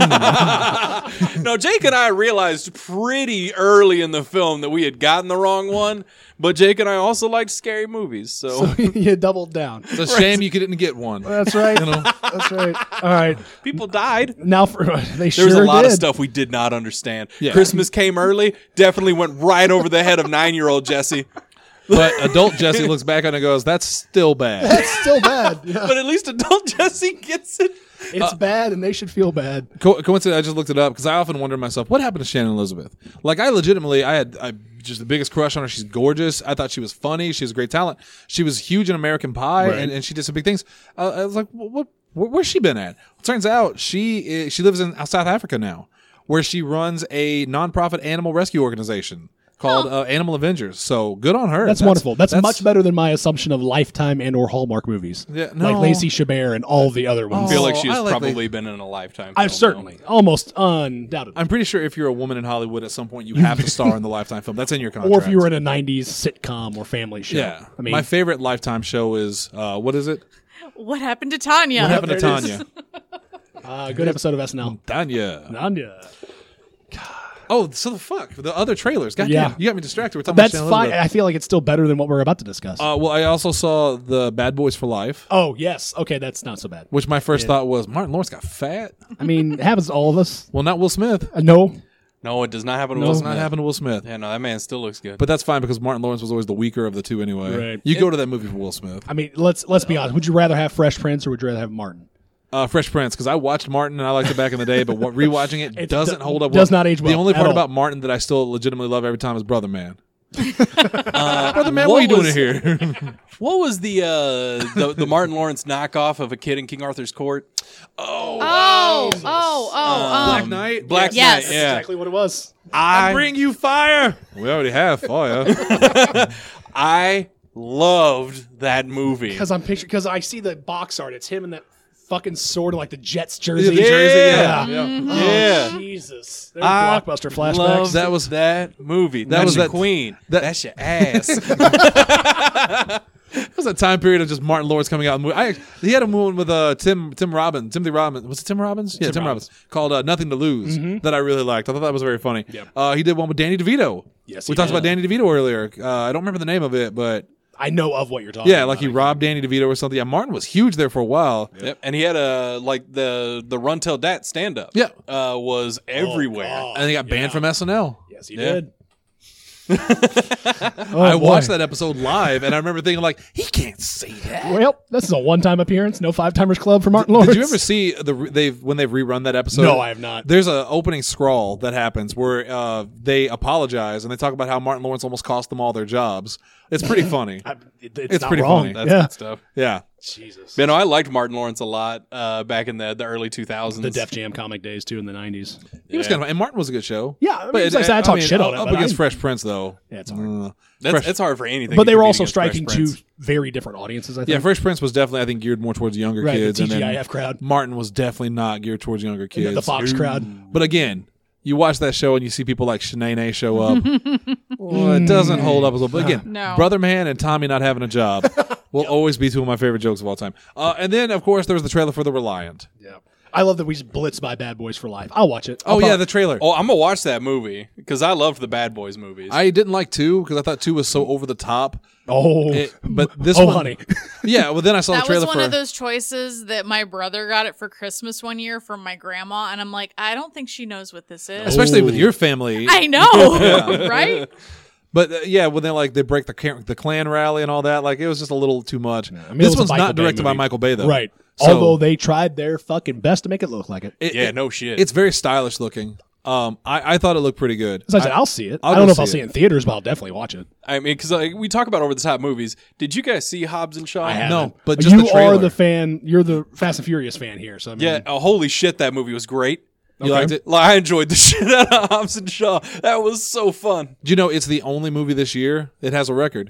No, Jake and I realized pretty early in the film that we had gotten the wrong one, but Jake and I also liked scary movies, so You doubled down. It's a shame you didn't get one. That's right. That's right. All right. people died. Now, they There sure was a lot did. of stuff we did not understand. Yeah. Christmas came early, definitely went right over the head of 9-year-old Jesse. But adult Jesse looks back on it and goes, that's still bad. That's still bad. Yeah. But at least adult Jesse gets it. It's bad, and they should feel bad. Coincidentally, I just looked it up because I often wonder to myself, what happened to Shannon Elizabeth? Like, I had just the biggest crush on her. She's gorgeous. I thought she was funny. She has great talent. She was huge in American Pie, Right. and she did some big things. I was like, where's she been at? Turns out she lives in South Africa now, where she runs a nonprofit animal rescue organization called Animal Avengers. So good on her. That's wonderful. That's much better than my assumption of Lifetime and or Hallmark movies. Yeah, Like no. Lacey Chabert and all the other ones. I feel like Oh, she's I like probably been in a Lifetime film. I've certainly, almost undoubtedly. I'm pretty sure if you're a woman in Hollywood, at some point you have to star in the Lifetime film. That's in your contract. Or if you were in a 90s sitcom or family show. yeah. I mean, My favorite Lifetime show is what is it? What happened to Tanya? What happened to there it is. Tanya? good episode of SNL. Tanya. Nanya. Oh, so the fuck the other trailers. God Yeah. damn, you got me distracted. We're talking That's about Shannon fine. Elizabeth. I feel like it's still better than what we're about to discuss. Well, I also saw the Bad Boys for Life, oh, yes. Okay, that's not so bad. which my first thought was Martin Lawrence got fat. I mean, it happens to all of us. Well, not Will Smith. No. No, it does not happen to It Will does Smith. not happen to Will Smith. Yeah, no, that man still looks good. But that's fine because Martin Lawrence was always the weaker of the two anyway. Right. You go to that movie for Will Smith. I mean, let's be honest. Would you rather have Fresh Prince or would you rather have Martin? Fresh Prince, because I watched Martin and I liked it back in the day, but rewatching it It doesn't hold up does not age well The only at part all. about Martin that I still legitimately love every time is Brother Man. Brother man, what are you doing here? What was the Martin Lawrence knockoff of A Kid in King Arthur's Court? Black Knight. Black Yes. Knight. Yeah. Exactly what it was. I bring you fire. We already have fire. I loved that movie. Because I see the box art. It's him in that fucking sword, like the Jets jersey. The jersey, Yeah. Yeah. Oh, Jesus. There's I blockbuster flashbacks. Loved That was- that movie. that was That's that- Queen. that- That's your ass. It was a time period of just Martin Lawrence coming out. He had a movie with Timothy Robbins. Was it Tim Robbins? Yeah, Tim Robbins. Called Nothing to Lose that I really liked. I thought that was very funny. Yep. He did one with Danny DeVito. Yes, we he talked did. about Danny DeVito earlier. I don't remember the name of it, but I know of what you're talking about. yeah, like he robbed Danny DeVito or something. Yeah, Martin was huge there for a while. Yep. And he had the Run Till Dat stand up. Yeah. Was everywhere. God. And he got banned from SNL. Yes, he Yeah. did. I watched that episode live, and I remember thinking, like, he can't say that. Well, this is a one-time appearance. No Five-Timers Club for Martin Lawrence. Did you ever see when they've rerun that episode? No, I have not. There's an opening scrawl that happens where they apologize and they talk about how Martin Lawrence almost cost them all their jobs. It's pretty funny. It's not pretty wrong. funny. That's Yeah. good stuff. Yeah. Jesus. You know, I liked Martin Lawrence a lot back in the early 2000s. The Def Jam comic days, too, in the 90s. He was kind of, and Martin was a good show. Yeah, I mean, it's like I talk shit on it. Up but against I- Fresh Prince, though. Yeah, it's hard. It's hard for anything. But they to were compete also against Fresh striking Prince. two very different audiences, I think. Yeah, Fresh Prince was definitely, I think, geared more towards younger Right, kids. the and then TGIF crowd. Martin was definitely not geared towards younger kids. The Fox crowd. But again, you watch that show and you see people like Shanae show up. Well, it doesn't hold up as well. But again, No. Brother Man and Tommy not having a job will always be two of my favorite jokes of all time. And then, of course, there was the trailer for The Reliant. Yeah. I love that we just blitz by Bad Boys for Life. I'll watch it. Oh, yeah, the trailer. Oh, I'm gonna watch that movie because I loved the Bad Boys movies. I didn't like 2 because I thought 2 was so over the top. Oh, But this oh, one, honey. yeah. Well, then I saw That the trailer was for. one of those choices that my brother got it for Christmas one year from my grandma, and I'm like, I don't think she knows what this is. Especially with your family. I know, right? But yeah, when they break the Klan rally and all that, like it was just a little too much. I mean, it This was a one's Michael not Bay directed by movie. Michael Bay though, Right. So Although they tried their fucking best to make it look like it. yeah, no shit. it's very stylish looking. I thought it looked pretty good. As I said, I'll see it. I'll I don't go know if I'll see see it in theaters, but I'll definitely watch it. I mean, because we talk about over the top movies. Did you guys see Hobbs and Shaw? I haven't. No, but just you the trailer. are the fan. You're the Fast and Furious fan here. So I mean, Yeah. Holy shit, that movie was great. You liked it? Like, I enjoyed the shit out of Hobbs and Shaw. That was so fun. Do you know it's the only movie this year that has a record?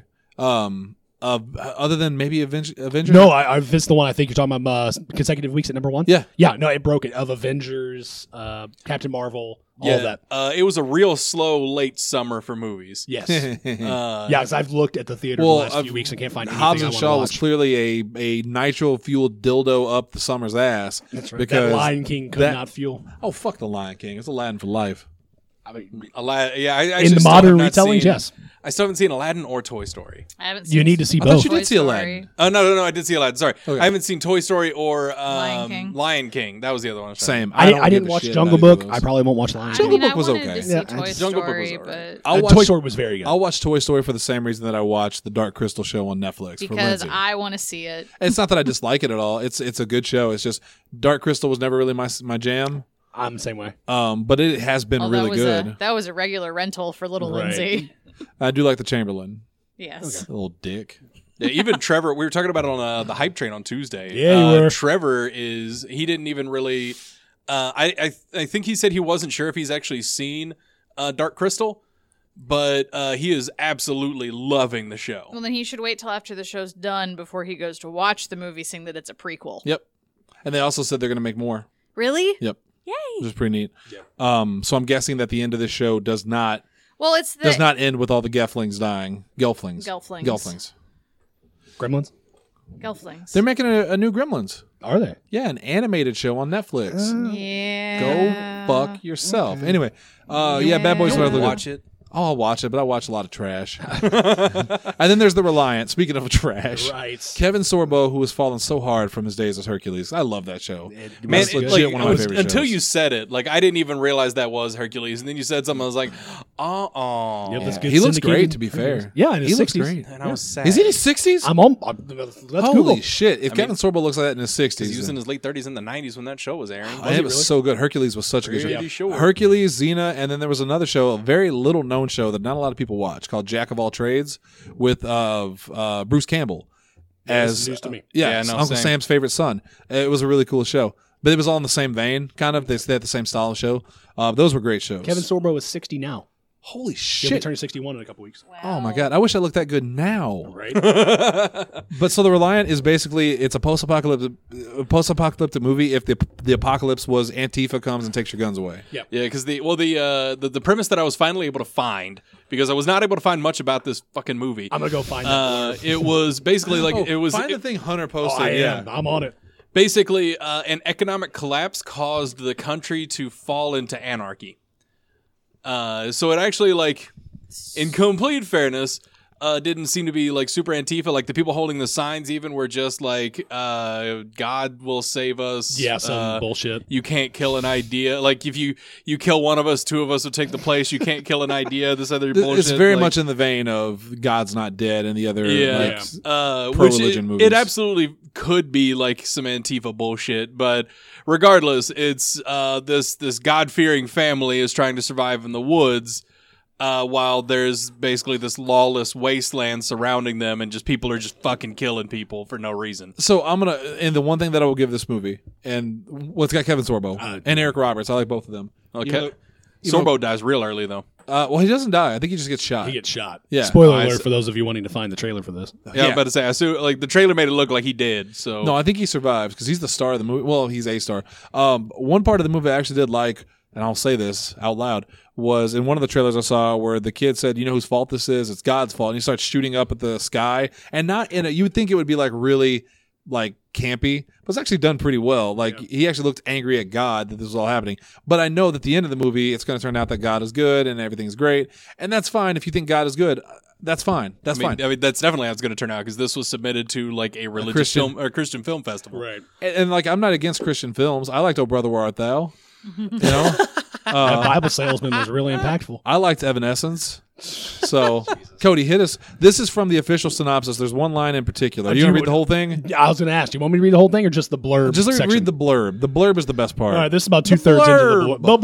Other than maybe Avengers. No, this is the one I think you're talking about. Consecutive weeks at number one. Yeah. yeah. No, it broke it. Of Avengers, Captain Marvel, all of that. It was a real slow late summer for movies. Yes. Yeah, because I've looked at the theater Well, the last few weeks and can't find anything Hobbs I and wanna Shaw was watch. clearly a nitro fueled dildo up the summer's ass. That's right. Because that Lion King could that- not fuel. Oh fuck the Lion King! It's Aladdin for life. Yeah, I In the just still modern have not retellings, seen- yes. I still haven't seen Aladdin or Toy Story. I haven't seen You need to see I thought both. you Toy did see Aladdin. Story. No, I did see Aladdin. Sorry, Okay. I haven't seen Toy Story or Lion King. That was the other one. I was trying Same. I don't didn't give a watch shit Jungle about either Book. of I those. probably won't watch Lion Jungle King. Book was wanted okay. to see Yeah, Toy Jungle Book was Story, alright. but I'll Toy watch. Story was very good. I'll watch Toy Story for the same reason that I watched the Dark Crystal show on Netflix for because Lindsay. I want to see it. It's not that I dislike it at all. It's a good show. It's just Dark Crystal was never really my jam. I'm the same way. But it has been Oh, really good. that was a regular rental for little Right. Lindsay. I do like the Chamberlain. Yes. Little dick. Yeah, even Trevor. We were talking about it on the hype train on Tuesday. Yeah, you were. Trevor he didn't even really. I think he said he wasn't sure if he's actually seen Dark Crystal, but he is absolutely loving the show. Well, then he should wait till after the show's done before he goes to watch the movie, seeing that it's a prequel. Yep. And they also said they're going to make more. Really? Yep. Yay! Which is pretty neat. So I'm guessing that the end of this show does not Well, it's the end with all the Gelflings dying. Gelflings. Gremlins? Gelflings. They're making a new Gremlins. Are they? Yeah, an animated show on Netflix. Yeah. Go fuck yourself. Anyway, yeah, Bad Boys. Don't Are watch it. Oh, I'll watch it, but I watch a lot of trash. And then there's The Reliant. Speaking of trash, Right. Kevin Sorbo, who has fallen so hard from his days as Hercules. I love that show. Man, That's it, legit like, one of my favorite until shows. you said it, like I didn't even realize that was Hercules, and then you said something. I was like, Yep, that's good He looks syndicated- great, to be fair. Yeah, in his He looks 60s. great. And I was sad. Is he in his 60s? I'm on. Let's Holy Google. shit! If Kevin Sorbo looks like that in his 60s, He was in then- his late 30s and the 90s when that show was airing. it was so good. Hercules was such a good Pretty show. sure. Hercules, Xena, and then there was another show, a very little known show that not a lot of people watch, called Jack of All Trades, with Bruce Campbell this as is news to me. Yeah, no, Uncle same. Sam's favorite son. It was a really cool show, but it was all in the same vein, kind of. They had the same style of show. Those were great shows. Kevin Sorbo is 60 now. Holy He'll be shit! turning 61 in a couple weeks. Oh my god! I wish I looked that good now. Right? But so the Reliant is basically it's a post-apocalyptic movie. If the apocalypse was Antifa comes and takes your guns away. Yeah, because the premise that I was finally able to find, because I was not able to find much about this fucking movie. I'm gonna go find that. It was basically like it was find the thing Hunter Oh, posted. I yeah. am. I'm on it. basically an economic collapse caused the country to fall into anarchy. So it actually, like, in complete fairness, didn't seem to be like super Antifa. Like the people holding the signs even were just like, God will save us. Yeah, some bullshit. You can't kill an idea. Like if you kill one of us, two of us will take the place. You can't kill an idea. This other bullshit. It's very like, much in the vein of God's Not Dead and the other yeah. like, Which pro-religion it movies. absolutely could be like some Antifa bullshit, but regardless, it's this God-fearing family is trying to survive in the woods. While there's basically this lawless wasteland surrounding them, and just people are just fucking killing people for no reason. So I'm gonna, and the one thing that I will give this movie, and it's got Kevin Sorbo and Eric Roberts. I like both of them. Okay, Even Sorbo dies real early though. well, he doesn't die. I think he just gets shot. He gets shot. Yeah. Spoiler I alert s- for those of you wanting to find the trailer for this. Yeah, I was about to say. I assume, like the trailer made it look like he did. So No, I think he survives because he's the star of the movie. Well, he's a star. One part of the movie I actually did like, and I'll say this out loud, was in one of the trailers I saw where the kid said, "You know whose fault this is? It's God's fault." And he starts shooting up at the sky, and not in a. You would think it would be like really like campy, but it's actually done pretty well. Like he actually looked angry at God that this was all happening. But I know that at the end of the movie, it's going to turn out that God is good and everything's great, and that's fine if you think God is good. That's fine. That's fine. I mean, that's definitely how it's going to turn out because this was submitted to like a religious Christian- film or Christian film festival. Right. And like I'm not against Christian films. I liked "Oh Brother Where Art Thou." You know. That Bible salesman was really impactful. I liked Evanescence. So, Cody, hit us. This is from the official synopsis. There's one line in particular. Do You you want to read would- the whole thing? Yeah, I was going to ask, do you want me to read the whole thing or just the blurb Just section? read the blurb. The blurb is the best part. All right, this is about 2/3 into the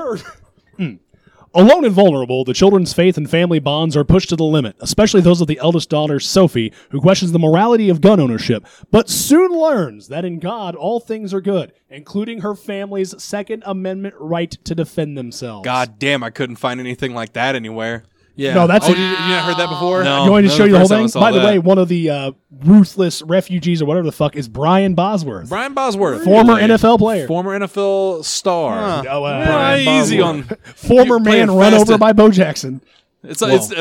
blurb. Alone and vulnerable, the children's faith and family bonds are pushed to the limit, especially those of the eldest daughter, Sophie, who questions the morality of gun ownership, but soon learns that in God all things are good, including her family's Second Amendment right to defend themselves. God damn, I couldn't find anything like that anywhere. Yeah. No, that's oh, it. you not heard that before? No. You want me to that show was you the whole first time I thing? saw By the that. way, one of the ruthless refugees or whatever the fuck is Brian Bosworth, Brian Bosworth. former NFL player. Former NFL star. Oh, Brian easy Bosworth. on. Former You're playing man run fast over and- by Bo Jackson. It's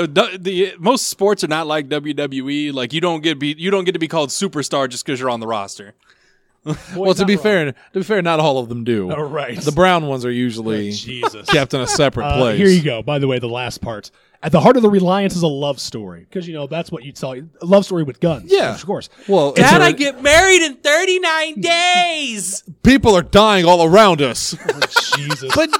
the most sports are not like WWE. Like you don't get to be called superstar just because you're on the roster. Well, to be fair, not all of them do. All right. The brown ones are usually Jesus. kept in a separate place. Here you go. By the way, the last part. At the heart of the Reliance is a love story. Because, that's what you'd tell you. A love story with guns. Yeah. Of course. Well, Dad, it's I get married in 39 days. people are dying all around us. Jesus. But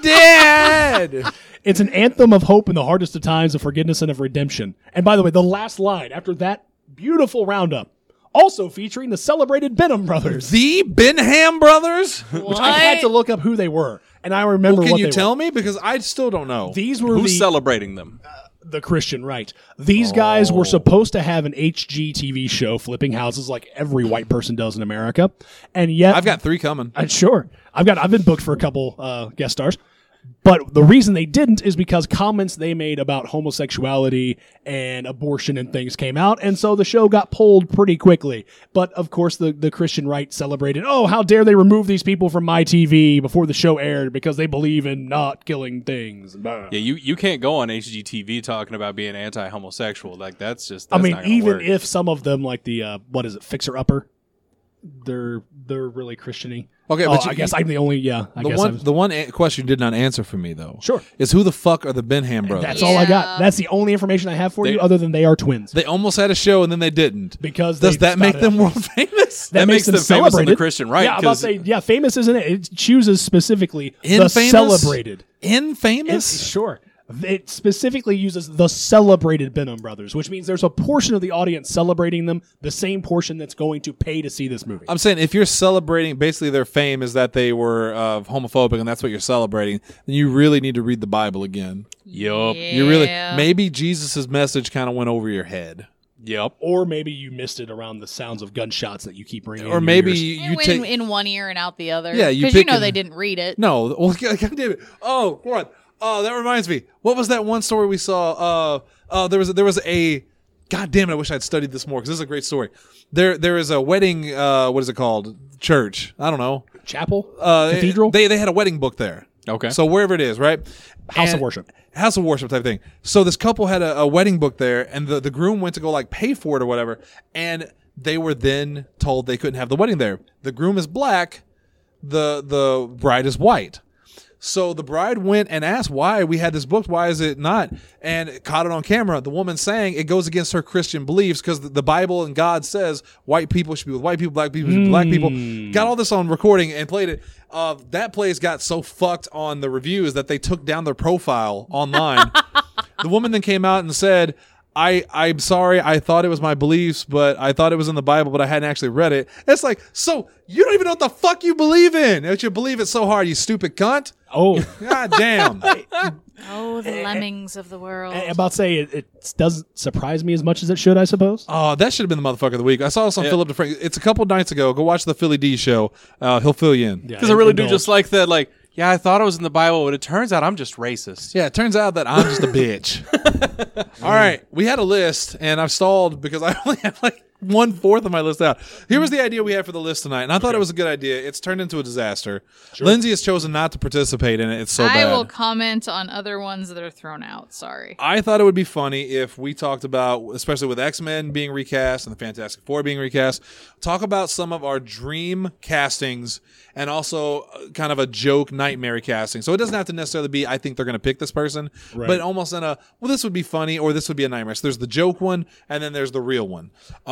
Dad! It's an anthem of hope in the hardest of times, of forgiveness and of redemption. And by the way, the last line after that beautiful roundup, also featuring the celebrated Benham brothers. The Benham brothers? What? I had to look up who they were. And I remember Well, can what you they tell were. me? Because I still don't know. These were Who's the celebrating them? the Christian right. These guys were supposed to have an HGTV show flipping houses like every white person does in America. And yet I've got 3 coming. Sure. I've been booked for a couple guest stars. But the reason they didn't is because comments they made about homosexuality and abortion and things came out, and so the show got pulled pretty quickly. But of course, the Christian right celebrated, oh, how dare they remove these people from my TV before the show aired because they believe in not killing things. Blah. Yeah, you can't go on HGTV talking about being anti-homosexual. Like that's not I mean, gonna even work. if some of them, like the Fixer Upper, they're really Christian-y. Okay, Oh, but I guess I'm the only. Yeah, I guess I'm- the one question you did not answer for me though. Sure. Is who the fuck are the Benham brothers? That's all I got. Yeah. That's the only information I have for They- you, other than they are twins. They almost had a show and then they didn't. Because Does they that make spouted them out. world famous? That makes them famous on the celebrated. Christian right, Yeah, I'm about to 'cause- say, famous isn't it? It chooses specifically the Infamous? celebrated. Infamous? Sure. It specifically uses the celebrated Benham brothers, which means there's a portion of the audience celebrating them, the same portion that's going to pay to see this movie. I'm saying if you're celebrating, basically their fame is that they were homophobic and that's what you're celebrating, then you really need to read the Bible again. Yup. You really, maybe Jesus' message kind of went over your head. Yep. Or maybe you missed it around the sounds of gunshots that you keep bringing in Or your maybe ears. you It went take... in one ear and out the other. Yeah, you because you pick know an- they didn't read it. No, well, God damn it. Oh, what? Oh, that reminds me. What was that one story we saw? There was a. God damn it! I wish I'd studied this more because this is a great story. There is a wedding. What is it called? Church. I don't know. Chapel? Cathedral? They had a wedding book there. Okay. So wherever it is, right? House of worship. House of worship type thing. So this couple had a wedding book there, and the groom went to go like pay for it or whatever, and they were then told they couldn't have the wedding there. The groom is black, the bride is white. So the bride went and asked why we had this book, why is it not? And caught it on camera. The woman saying it goes against her Christian beliefs because the Bible and God says white people should be with white people, black people should be with black people. Got all this on recording and played it. That place got so fucked on the reviews that they took down their profile online. The woman then came out and said, I'm sorry, I thought it was my beliefs, but I thought it was in the Bible, but I hadn't actually read it. It's like, so you don't even know what the fuck you believe in. That you believe it so hard, you stupid cunt. Oh. God damn. Oh, the lemmings of the world. I'm about to say it doesn't surprise me as much as it should, I suppose. Oh, that should have been the motherfucker of the week. I saw this on Philip DeFrank. It's a couple nights ago. Go watch the Philly D show. He'll fill you in. Because I really do just like that, like, yeah, I thought it was in the Bible, but it turns out I'm just racist. Yeah, it turns out that I'm just a bitch. All right, we had a list, and I've stalled because I only have like 1/4 of my list out. Here was the idea we had for the list tonight, and I thought it was a good idea. It's turned into a disaster. Lindsay has chosen not to participate in it. It's so I bad. will comment on other ones that are thrown out. Sorry. I thought it would be funny if we talked about, especially with X-Men being recast and the Fantastic Four being recast, talk about some of our dream castings and also kind of a joke nightmare casting. So it doesn't have to necessarily be, I think they're going to pick this person, but almost in a, well, this would be funny or this would be a nightmare. So there's the joke one and then there's the real one.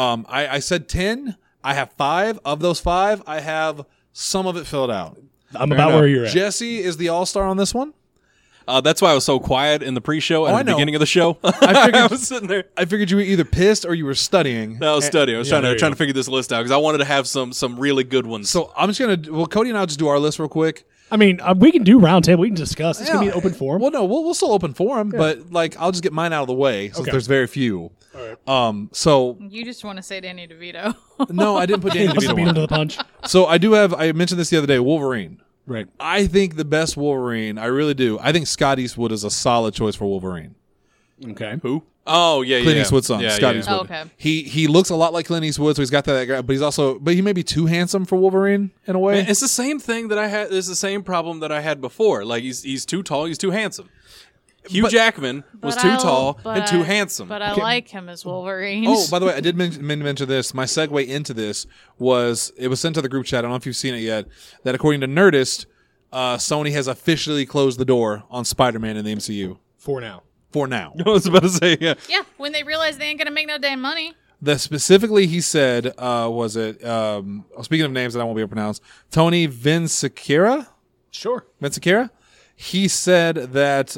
I said 10. I have 5. Of those 5, I have some of it filled out. I'm about where you're at. Jesse is the all-star on this one. That's why I was so quiet in the pre-show and I at the know. beginning of the show. I figured I was sitting there. I figured you were either pissed or you were studying. No, I was studying. I was trying there you to go. figure this list out because I wanted to have some really good ones. So I'm just going to, well, Cody and I'll just do our list real quick. I mean, we can do round table. We can discuss. It's going to be an open forum. Well, no, we'll still open forum, but like I'll just get mine out of the way since Okay. there's very few. All right. So You just want to say Danny DeVito. no, I didn't put Danny Let's beat him DeVito to on. the punch. So I do have. I mentioned this the other day. Wolverine. Right. I think the best Wolverine. I really do. I think Scott Eastwood is a solid choice for Wolverine. Okay. Who? Oh, yeah, Clint yeah. Eastwood's son, Yeah, Scott yeah. Eastwood. Oh, okay. He looks a lot like Clint Eastwood, so he's got that guy. But he's also, but he may be too handsome for Wolverine in a way. It's the same thing that I had. It's the same problem that I had before. Like he's too tall. He's too handsome. Hugh Jackman was But too I- tall but and too I- handsome. But I like him as Wolverine. Oh, by the way, I did mention this. My segue into this was it was sent to the group chat. I don't know if you've seen it yet. That according to Nerdist, Sony has officially closed the door on Spider-Man in the MCU For now. for now. I was about to say, yeah. Yeah, when they realize they ain't gonna make no damn money. The specifically he said was it speaking of names that I won't be able to pronounce, Tony Vinciquerra. Sure. Vinciquerra. He said that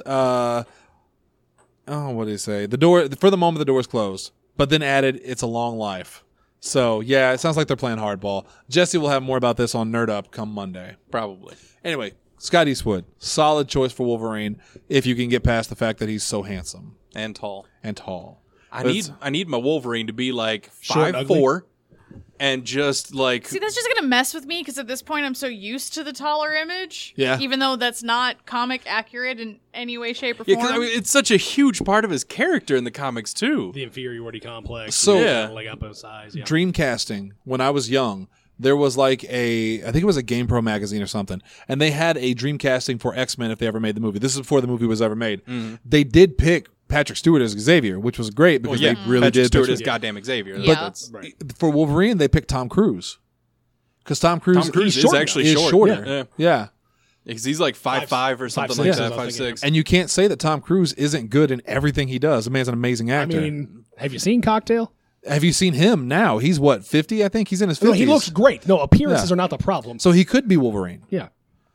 what did he say? The door for the moment the door is closed, but then added it's a long life. So yeah, it sounds like they're playing hardball. Jesse will have more about this on Nerd Up come Monday. Probably. Anyway, Scott Eastwood, solid choice for Wolverine if you can get past the fact that he's so handsome And tall. and tall. I But need my Wolverine to be like Short and ugly? 5'4", and just like See, that's just gonna mess with me because at this point I'm so used to the taller image. Yeah. Even though that's not comic accurate in any way, shape, or yeah, form. 'cause, I mean, it's such a huge part of his character in the comics too. The inferiority complex. So- Yeah. Leg up in size. Yeah. Dreamcasting, when I was young, there was like I think it was a GamePro magazine or something, and they had a Dreamcasting for X-Men if they ever made the movie. This is before the movie was ever made. They did pick Patrick Stewart as Xavier, which was great because they really Patrick did. Stewart pick- is goddamn Xavier. Yeah. That's Right. For Wolverine, they picked Tom Cruise because Tom Cruise is short actually is short. shorter. Yeah. Yeah. because he's like 5'5" or something 5'6" like is that. what I was 5'6". thinking. And you can't say that Tom Cruise isn't good in everything he does. The man's an amazing I actor. mean, have you seen Cocktail? Have you seen him now? He's what, 50? I think he's in his 50s. No, he looks great. No, appearances Yeah. are not the problem. So he could be Wolverine. Yeah.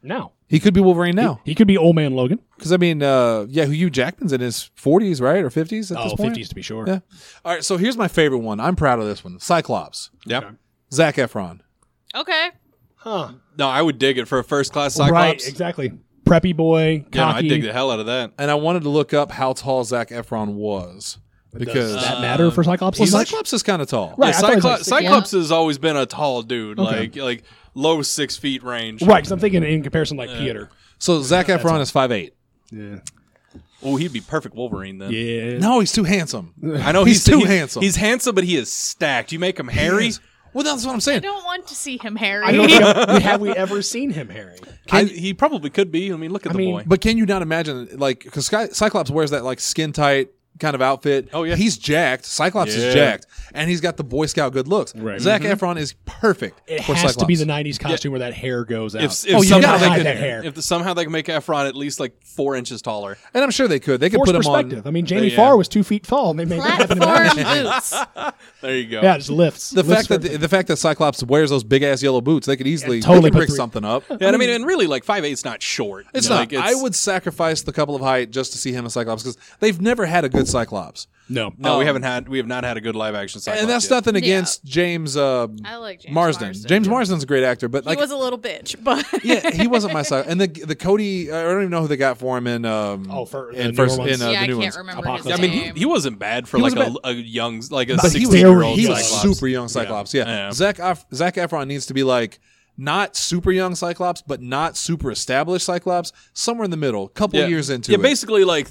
now. He could be Wolverine now. He could be Old Man Logan. Because, I mean, Hugh Jackman's in his 40s, right? Or 50s at this point? 50s to be sure. Yeah. All right, so here's my favorite one. I'm proud of this one. Cyclops. Yeah. Zac Efron. Okay. Huh. No, I would dig it for a first class Cyclops. Right, exactly. Preppy boy, cocky. Yeah, no, I'd dig the hell out of that. And I wanted to look up how tall Zac Efron was. Because Does that matter for Cyclops? well, so much? Cyclops is kind of tall. Right. Yeah, I thought it was like Cyclops has always been a tall dude, Okay. like low 6 feet range. Right, because I'm thinking in comparison like Peter. So Zac Efron is 5'8". Yeah. Oh, he'd be perfect Wolverine then. Yeah. No, he's too handsome. I know He's too handsome. He's handsome, but he is stacked. You make him hairy. Yes. Well, that's what I'm I saying. don't want to see him, I Harry. don't think have we ever seen him, Harry? He probably could be. I mean, look at the boy. But can you not imagine, like, because Cyclops wears that, like, skin tight kind of outfit. Oh, yeah. He's jacked. Cyclops is jacked. And he's got the Boy Scout good looks. Right. Zac Efron is perfect It for has Cyclops. to be the 90s costume where that hair goes out. If you somehow gotta they hide could, that hair. if somehow they can make Efron at least like 4 inches taller. And I'm sure they could. They could Forced put him perspective. on. I mean, Jamie Yeah. Farr was 2 feet tall, and they made that happen. Platform boots. There you go. Yeah, just lifts. The Lifts fact that the fact that Cyclops wears those big ass yellow boots, they could easily totally put pick three- something up. Yeah, and I mean, and really, like 5'8's not short. It's You know, not. like, I would sacrifice the couple of height just to see him as Cyclops because they've never had a good Cyclops. No. No, we have not had a good live action Cyclops. And that's yet. nothing against James I like James Marsden. Marsden. James Marsden's a great actor, but He like was a little bitch, but yeah, he wasn't my Cyclops. And the Cody, I don't even know who they got for him in for the in newer first ones? in yeah, the I new can't ones. remember Apocalypse. his I mean, name. he wasn't bad for He like wasn't a young, like a But he was 16-year-old He was Cyclops. super young Cyclops. Yeah, Yeah. Zac Efron needs to be like not super young Cyclops, but not super established Cyclops. Somewhere in the middle, couple years into it. basically like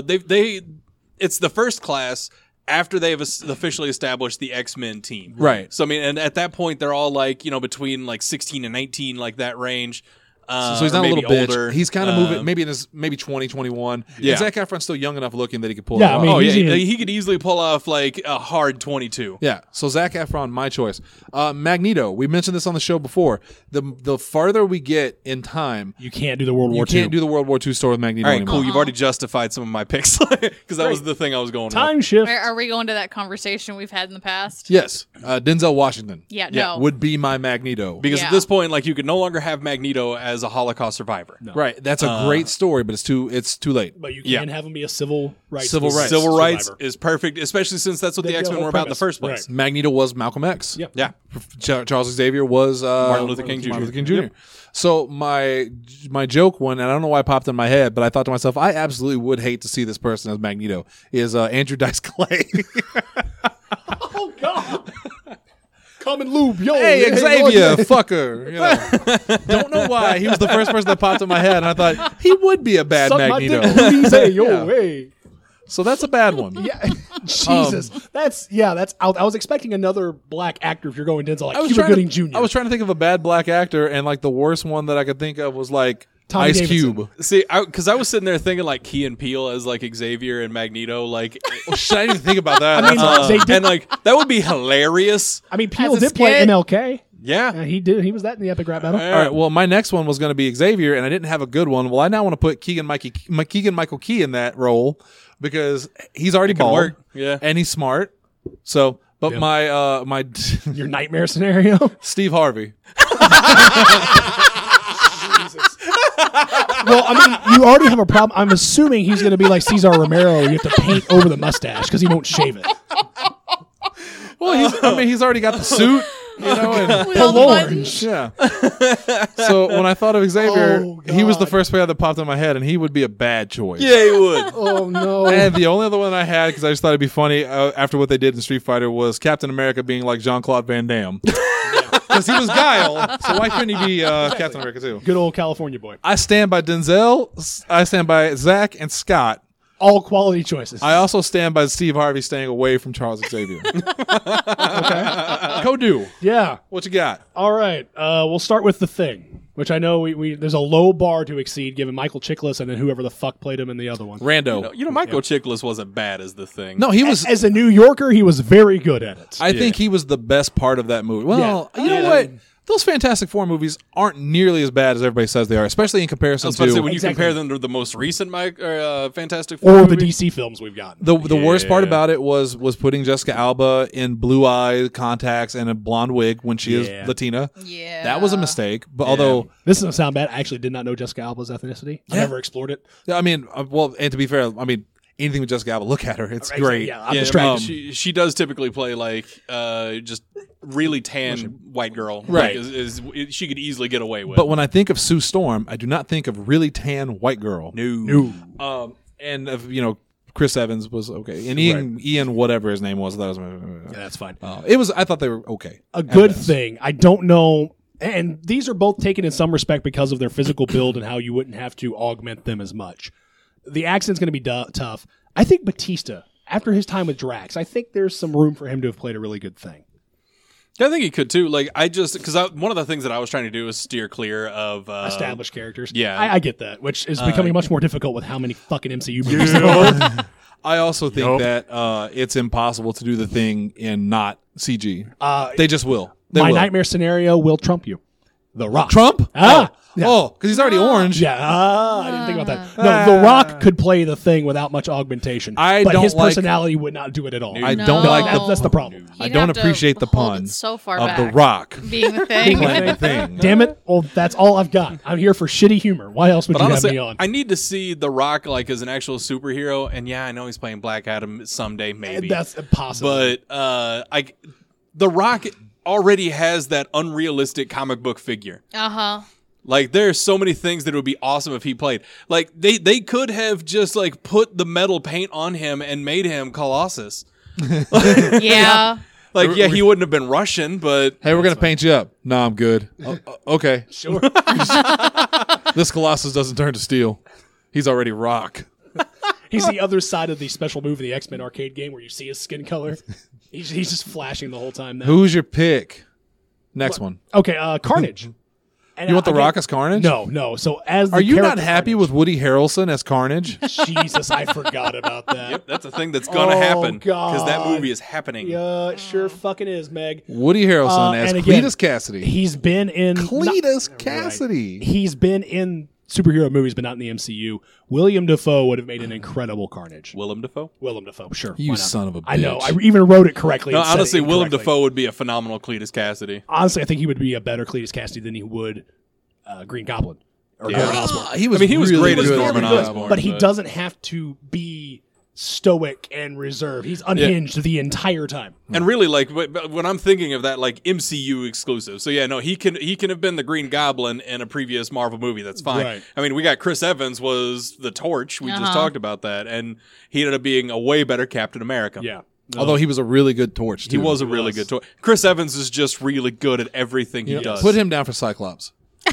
it's the first class after they've officially established the X-Men team. Right. So I mean, and at that point they're all like, between like 16 and 19, like that range. So he's or not a maybe little bitch. older. He's kind of moving, maybe in his 20, 21. Yeah. And Zac Efron's still young enough looking that he could pull Yeah, it off. I mean, Oh yeah, he's even- he could easily pull off like a hard 22. Yeah, so Zac Efron, my choice. Magneto, we mentioned this on the show before. The farther we get in time, You can't do the World you War II. can't do the World War II story with Magneto All right, anymore. cool. You've already justified some of my picks because that was the thing I was going Time with. shift. Are we going to that conversation we've had in the past? Yes, Denzel Washington Yeah, no. would be my Magneto. Because Yeah. at this point, like you could no longer have Magneto as a Holocaust survivor. Right, that's a great story, but it's too late. But you Yeah. can have him be a civil rights. Civil rights. Civil rights survivor. is perfect, especially since that's what the The X-Men whole were about in the premise. first place. Right. Magneto was Malcolm X. Yep. Yeah. Charles Xavier was Martin Luther King Jr. Martin Luther King Jr. So my joke one, and I don't know why it popped in my head, but I thought to myself, I absolutely would hate to see this person as Magneto. Is Andrew Dice Clay? Oh God! Come and lube, yo. Hey, hey, Xavier, oh, yeah. fucker. You know. Don't know why. He was the first person that popped in my head, and I thought he would be a bad Suck my Magneto. dick, please. Hey, yo, Yeah. hey. So that's a bad one. Yeah, Jesus. That's. I was expecting another black actor if you're going Denzel, like Cuba trying Gooding to, Jr. I was trying to think of a bad black actor, and like the worst one that I could think of was like Tommy Ice Davidson. Cube. See, because I was sitting there thinking like Key and Peele as like Xavier and Magneto, like, Oh, shit, I didn't even think about that. I mean, That's- they did- and like that would be hilarious. I mean, Peele As a did play skit. MLK. Yeah. He did. He was that in the epic rap battle. all right. Well, my next one was going to be Xavier, and I didn't have a good one. Well, I now want to put Keegan Michael Key in that role because he's already can bald, work. Yeah. and he's smart. So, but Yeah. my Your nightmare scenario. Steve Harvey. Well, I mean, you already have a problem. I'm assuming he's going to be like Cesar Romero. You have to paint over the mustache because he won't shave it. Well, he's already got the suit, you know, and With all the Lord. buttons. yeah. So when I thought of Xavier, Oh, he was the God. first player that popped in my head, and he would be a bad choice. Yeah, he would. Oh no! And the only other one I had, because I just thought it'd be funny after what they did in Street Fighter, was Captain America being like Jean-Claude Van Damme. Because he was Guile, so why couldn't he be Captain America too? Good old California boy. I stand by Denzel. I stand by Zach and Scott. All quality choices. I also stand by Steve Harvey staying away from Charles Xavier. Kodu, yeah. what you got? All right. We'll start with The Thing, which I know we there's a low bar to exceed given Michael Chiklis and then whoever the fuck played him in the other one. Rando. Michael Chiklis wasn't bad as the Thing. No, he was. As a New Yorker, he was very good at it. I think he was the best part of that movie. Well, Yeah. you know what? those Fantastic Four movies aren't nearly as bad as everybody says they are, especially in I comparison was about to say, to when you Exactly. compare them to the most recent Fantastic Four Or movie, the DC films we've got. the worst part Yeah. about it was putting Jessica Alba in blue eye contacts and a blonde wig when she Yeah. is Latina. Yeah. That was a mistake. But although, This doesn't sound bad. I actually did not know Jessica Alba's ethnicity. I Yeah. never explored it. I mean, well, and to be fair, I mean, anything with Jessica Alba, look at her. It's great. Yeah, I'm yeah, distracted. she does typically play like just really tan white girl. Right. Like, she could easily get away with. But when I think of Sue Storm, I do not think of really tan white girl. No. And Chris Evans was okay, and Ian whatever his name was. That was Yeah, that's fine. it was. I thought they were okay. A good thing. I don't know. And these are both taken in some respect because of their physical build and how you wouldn't have to augment them as much. The accent's going to be tough. I think Batista, after his time with Drax, I think there's some room for him to have played a really good thing. yeah, I think he could too. Like because one of the things that I was trying to do is steer clear of Established characters. yeah. I get that, which is becoming much more difficult with how many fucking MCU movies there are. I also think that it's impossible to do the thing in not CG. They just will. They My will. nightmare scenario will trump you. The Rock. Trump? Ah. Yeah. Oh, because he's already orange. Yeah, I didn't think about that. No, The Rock could play the thing without much augmentation. I but don't his like- personality would not do it at all. I No. don't like the. That's the problem. I He'd don't have to appreciate the hold it pun so far of back. The Rock being the thing. playing the thing. Damn it! Well, that's all I've got. I'm here for shitty humor. Why else would But you honestly, have me on? I need to see The Rock like as an actual superhero. And yeah, I know he's playing Black Adam someday, maybe. That's impossible. But The Rock already has that unrealistic comic book figure. Uh-huh. Like there's so many things that would be awesome if he played. Like they could have just like put the metal paint on him and made him Colossus. Yeah. Like yeah, he wouldn't have been Russian, but Hey, we're gonna paint you up. No, I'm good. Okay, sure. this Colossus doesn't turn to steel. He's already rock. He's the other side of the special move, the X-Men arcade game, where you see his skin color. He's just flashing the whole time. Now. Who's your pick? Next one. Okay, Carnage. And You want the again- Rock as Carnage? No. So as the Are you not character happy Carnage- with Woody Harrelson as Carnage? Jesus, I forgot about that. yep, that's a thing that's gonna Oh, happen because that God. movie is happening. Yeah, it sure fucking is, Meg. Woody Harrelson as and again, Cletus Cassidy. He's been in Cletus not- Cassidy. Right. He's been in superhero movies, but not in the MCU. William Dafoe would have made an incredible Carnage. Willem Dafoe. Willem Dafoe, sure. You why not? son of a I know. I bitch. even wrote it correctly. No, and said honestly, it Willem incorrectly. Dafoe would be a phenomenal Cletus Cassidy. Honestly, I think he would be a better Cletus Cassidy than he would Green Goblin or Yeah. Norman Osborn. He was. I mean, he was really great as good Norman Green Osborn. Goblin. But he doesn't have to be stoic and reserved. He's unhinged the entire time. And really, like when I'm thinking of that, like MCU exclusive. So yeah, no, he can have been the Green Goblin in a previous Marvel movie. That's fine. Right. I mean, we got Chris Evans was the Torch. We just Uh-huh. talked about that, and he ended up being a way better Captain America. Yeah. Although he was a really good Torch, He too. was a really good Torch. Chris Evans is just really good at everything he does. Put him down for Cyclops.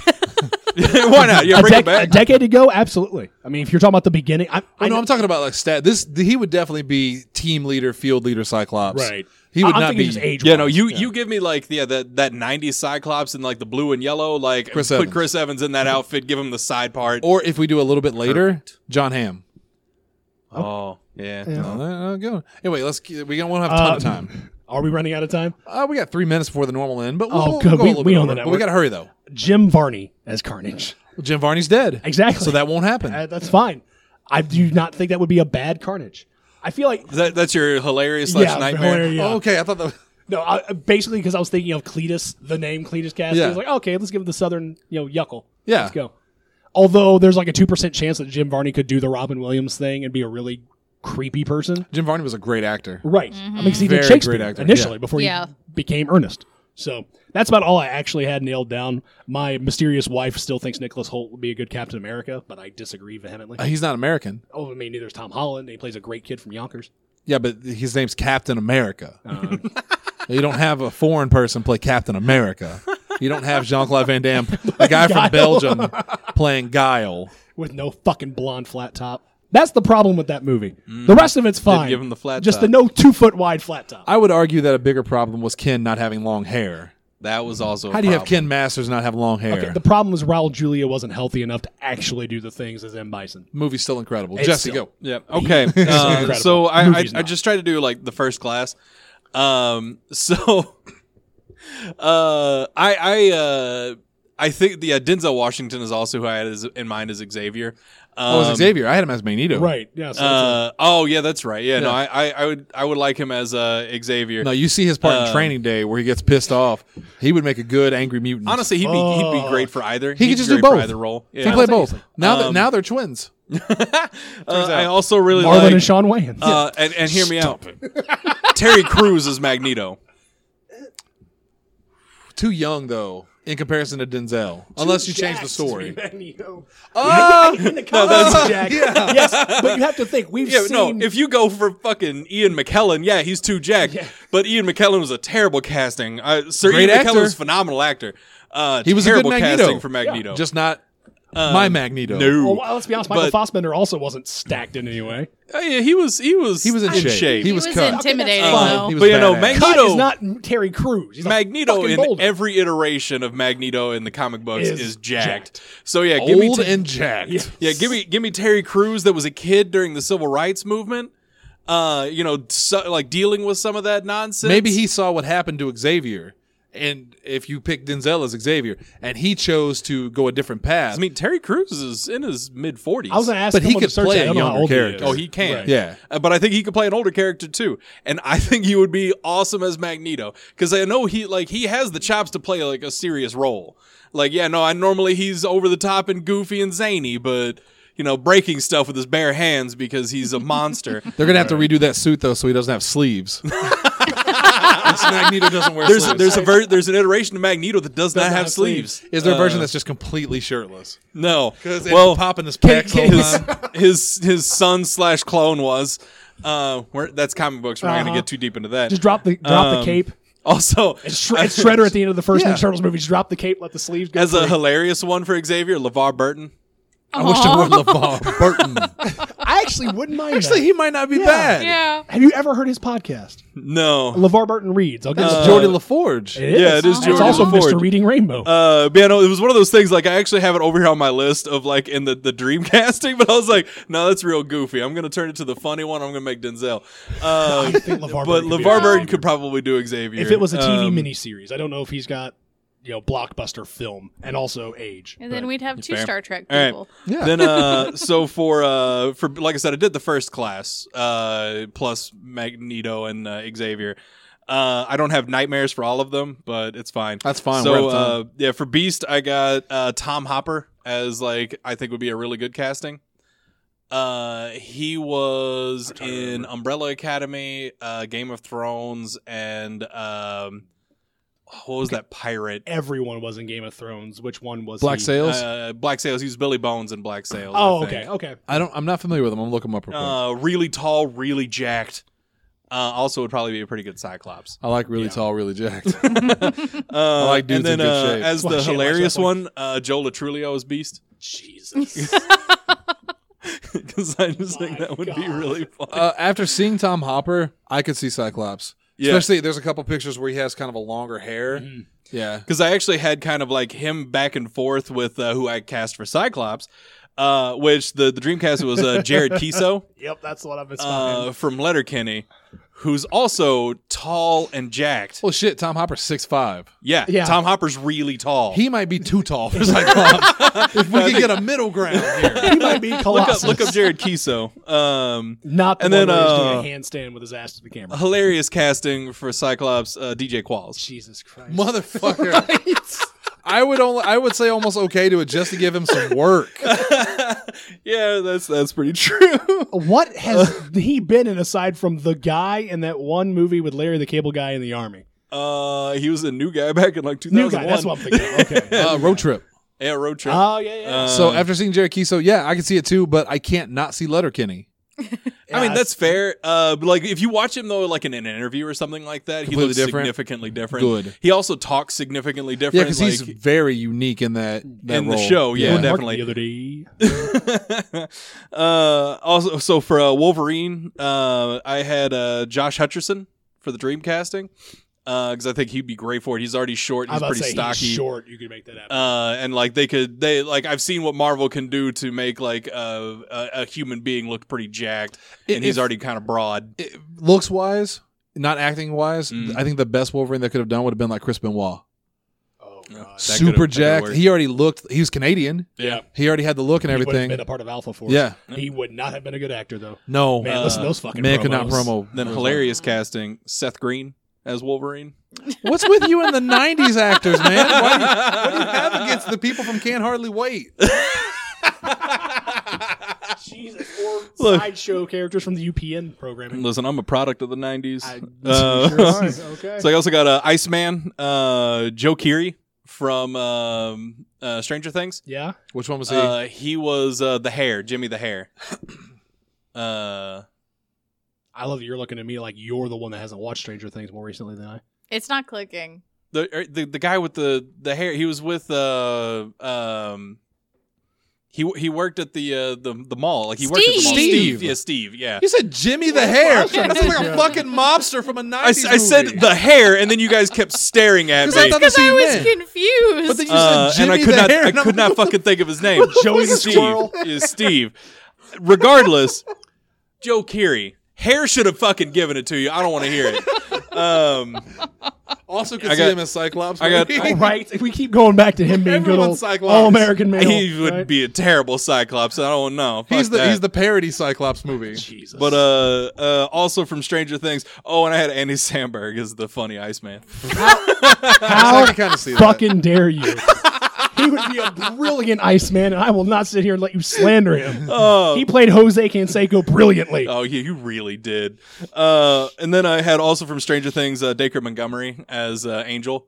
Why not? Yeah, bring him a back. decade ago, absolutely. I mean, if you're talking about the beginning, I I know. know I'm talking about like stat. He would definitely be team leader, field leader, Cyclops. right. He would I'm not thinking be. just age. Yeah, no, you give me like that 90s Cyclops in like the blue and yellow, like Chris put Evans. Chris Evans in that outfit, give him the side part. Or if we do a little bit later, John Hamm. Oh, yeah. Go. Anyway, we won't have a ton of time. Are we running out of time? We got 3 minutes before the normal end, but Oh, we'll good. go a We- little we bit own the over. But we network. got to hurry though. Jim Varney as Carnage. Jim Varney's dead. Exactly. So that won't happen. That's fine. I do not think that would be a bad Carnage. I feel like That's your hilarious yeah, / nightmare. yeah. Oh, okay, I thought that. No, basically because I was thinking of Cletus, the name Cletus Cassidy. Yeah. I was like, okay, let's give it the Southern, yuckle. Yeah. Let's go. Although there's like a 2% chance that Jim Varney could do the Robin Williams thing and be a really creepy person. Jim Varney was a great actor. Right. I mean, 'cause he did Very Shakespeare great actor, initially yeah. before Yeah. he became Ernest. So that's about all I actually had nailed down. My mysterious wife still thinks Nicholas Hoult would be a good Captain America, but I disagree vehemently. He's not American. Oh, I mean, neither is Tom Holland. He plays a great kid from Yonkers. Yeah, but his name's Captain America. You don't have a foreign person play Captain America. You don't have Jean-Claude Van Damme, the guy Guile. from Belgium, playing Guile. With no fucking blonde flat top. That's the problem with that movie. The rest of it's fine. give him the flat Just top. the no 2 foot wide flat top. I would argue that a bigger problem was Ken not having long hair. That was also How do you have Ken Masters not have long hair? Okay, the problem was Raul Julia wasn't healthy enough to actually do the things as M. Bison. Movie's still incredible. It's Jesse, still- go. Yeah. Okay. incredible. So The I movie's not. just tried to do like the first class. So I think Denzel Washington is also who I had in mind as Xavier. It's Xavier. I had him as Magneto. Right. Yeah. So Oh yeah, that's right. Yeah, no, Yeah. I would like him as Xavier. No, you see his part in Training Day where he gets pissed off. He would make a good angry mutant. Honestly, he'd be great for either. He He'd could just be do great for both. either role. he Yeah. play both. Now they're twins. I also really Marlon like and Sean Wayans. and hear me out. Terry Crews is Magneto. Too young though, in comparison to Denzel. Unless you change the story. Magneto. In the comics, Jack. Yes, but you have to think we've Yeah, seen. no. If you go for fucking Ian McKellen, yeah, he's too jacked. Yeah. But Ian McKellen was a terrible casting. Sir Great Ian actor. McKellen was a phenomenal actor. He was a good terrible Magneto. casting for Magneto. Just not my Magneto. no. well, let's be honest. Michael Fassbender also wasn't stacked in any way. Yeah, he was in shape. He was was cut. intimidating, Okay, that's fine. though. He was But you know, badass. Magneto Cut is not Terry Crews. He's a Magneto fucking in boulder. every iteration of Magneto in the comic books Is is jacked. jacked. So yeah, give me Old and jacked. yeah, give me Terry Crews that was a kid during the civil rights movement. Like dealing with some of that nonsense. Maybe he saw what happened to Xavier. And if you pick Denzel as Xavier, and he chose to go a different path. I mean, Terry Crews is in his mid-40s. I was going to ask, But he someone could to search play that. I a don't know how younger old he character. is. Oh, he can. Right. Yeah. But I think he could play an older character too. And I think he would be awesome as Magneto. Because I know he has the chops to play like a serious role. Like, yeah, no, he's over the top and goofy and zany, but breaking stuff with his bare hands because he's a monster. They're going to have to redo that suit, though, so he doesn't have sleeves. Magneto doesn't wear sleeves. There's an iteration of Magneto that does not have sleeves. Is there a version that's just completely shirtless? No. Because Well, popping his pecs all the time. his son / clone was. That's comic books. We're not going to get too deep into that. Just drop the cape. Also, It's Shredder at the end of the first Ninja Turtles movie. Just drop the cape, let the sleeves go. as a free. hilarious one for Xavier, LeVar Burton. I wish I would have LeVar Burton. I actually wouldn't mind. Actually, that. he might not be Yeah. bad. Yeah. Have you ever heard his podcast? No. LeVar Burton reads. I'll give It's it Jordy LaForge. It is. Yeah, it is It's Jordy also LaForge. Mr. Reading Rainbow. But yeah, no, it was one of those things. Like I actually have it over here on my list of like in the dream casting, but I was like, no, that's real goofy. I'm gonna turn it to the funny one. I'm gonna make Denzel. I think LeVar But Burton could be LeVar a Burton good could probably do Xavier if it was a TV Um, miniseries. I don't know if he's got blockbuster film and also age. And then but- we'd have two Fair. Star Trek All right. people. Yeah. Then so for like I said, I did the first class plus Magneto and Xavier. I don't have nightmares for all of them, but it's fine. That's fine. We're out of So time. yeah, for Beast, I got Tom Hopper as like I think would be a really good casting. He was in Umbrella Academy, Game of Thrones, and what was that pirate? Everyone was in Game of Thrones. Which one was Black he? Sails? Black Sails. He was Billy Bones in Black Sails. Oh, I think. okay. I'm not familiar with him. I'm looking him up real quick. Really tall, really jacked. Also, would probably be a pretty good Cyclops. I like really tall, really jacked. I like dudes and then, in good shape. as That's why the Shane likes hilarious wrestling. one, Joe Latrulio as Beast. Jesus. Because I just think My that would be God. really fun. After seeing Tom Hopper, I could see Cyclops. Yeah. Especially, there's a couple pictures where he has kind of a longer hair. Mm-hmm. Yeah. Because I actually had kind of like him back and forth with who I cast for Cyclops, which the Dreamcast was Jared Kiso Yep, that's what I've been spotting. from Letterkenny, who's also tall and jacked. Well, shit, Tom Hopper's 6'5". Yeah, Yeah. Tom Hopper's really tall. He might be too tall for Cyclops. If we could get a middle ground here. He might be Colossus. look up Jared Kiso. Not the and one then, where he's doing a handstand with his ass to the camera. Hilarious casting for Cyclops, DJ Qualls. Jesus Christ. Motherfucker. I would say almost okay to it just to give him some work. Yeah, that's pretty true. What has he been in aside from the guy in that one movie with Larry the Cable Guy in the Army? He was a new guy back in like 2001. New guy, that's what I'm thinking. Okay. Road Trip. Yeah, road trip. Oh, yeah. So after seeing Jared Kiso, yeah, I can see it too, but I can't not see Letterkenny. I mean, that's fair. But like, if you watch him though, like in an interview or something like that, he Completely looks different? significantly different. Good. He also talks significantly different. Yeah, because like, he's very unique in that in the role. show. Yeah, Mark definitely. The other day. Also, so for Wolverine, I had Josh Hutcherson for the dream casting because I think he'd be great for it. He's already short. I He's was about to pretty say stocky. he's short. You could make that happen. And like they like I've seen what Marvel can do to make like a human being look pretty jacked, and he's If- already kind of broad. Looks wise, not acting wise, I think the best Wolverine they could have done would have been like Chris Benoit. Oh That god. Super jacked. He already looked. He was Canadian. Yeah. He already had the look and He would have everything. been a part of Alpha Force. Yeah. He would not have been a good actor though. No, Man, listen to those fucking man promos. could not promo. Then hilarious casting, Seth Green as Wolverine. What's with you and the '90s actors, man? What do you have against the people from Can't Hardly Wait? Jesus, or Look. sideshow characters from the UPN programming. Listen, I'm a product of the 90s. Sure are. Okay. So I also got Iceman, Joe Keery from Stranger Things. Yeah. Which one was he? He was the Hare, Jimmy the Hare. I love that you're looking at me like you're the one that hasn't watched Stranger Things more recently than I. It's not clicking. The guy with the hair. He was with he worked at the mall. Like he worked at the mall. Steve. Yeah, Steve. Yeah. You said Jimmy the Hare. That sounds like a fucking mobster from a '90s I said movie. the hair, and then you guys kept staring at me. Because I thought that's Because what I you was meant. confused. But then you said And I Jimmy could the not. Hare. I and I'm could not like, fucking think of his name. Joey the Steve Squirrel. is Steve. Regardless, Joe Keery. Hare should have fucking given it to you. I don't want to hear it. Also could I see got- him as Cyclops. I got- maybe. All right. If we keep going back to him being good Everyone's old Cyclops. all-American male. He would right? be a terrible Cyclops. I don't know. Fuck He's that. the parody Cyclops movie. Jesus. But also from Stranger Things. Oh, and I had Andy Samberg as the funny Iceman. how I can kind of see that. fucking dare you? He would be a brilliant Iceman, and I will not sit here and let you slander him. Oh, He played Jose Canseco brilliantly. oh yeah, you really did. And then I had also from Stranger Things Dacre Montgomery as Angel.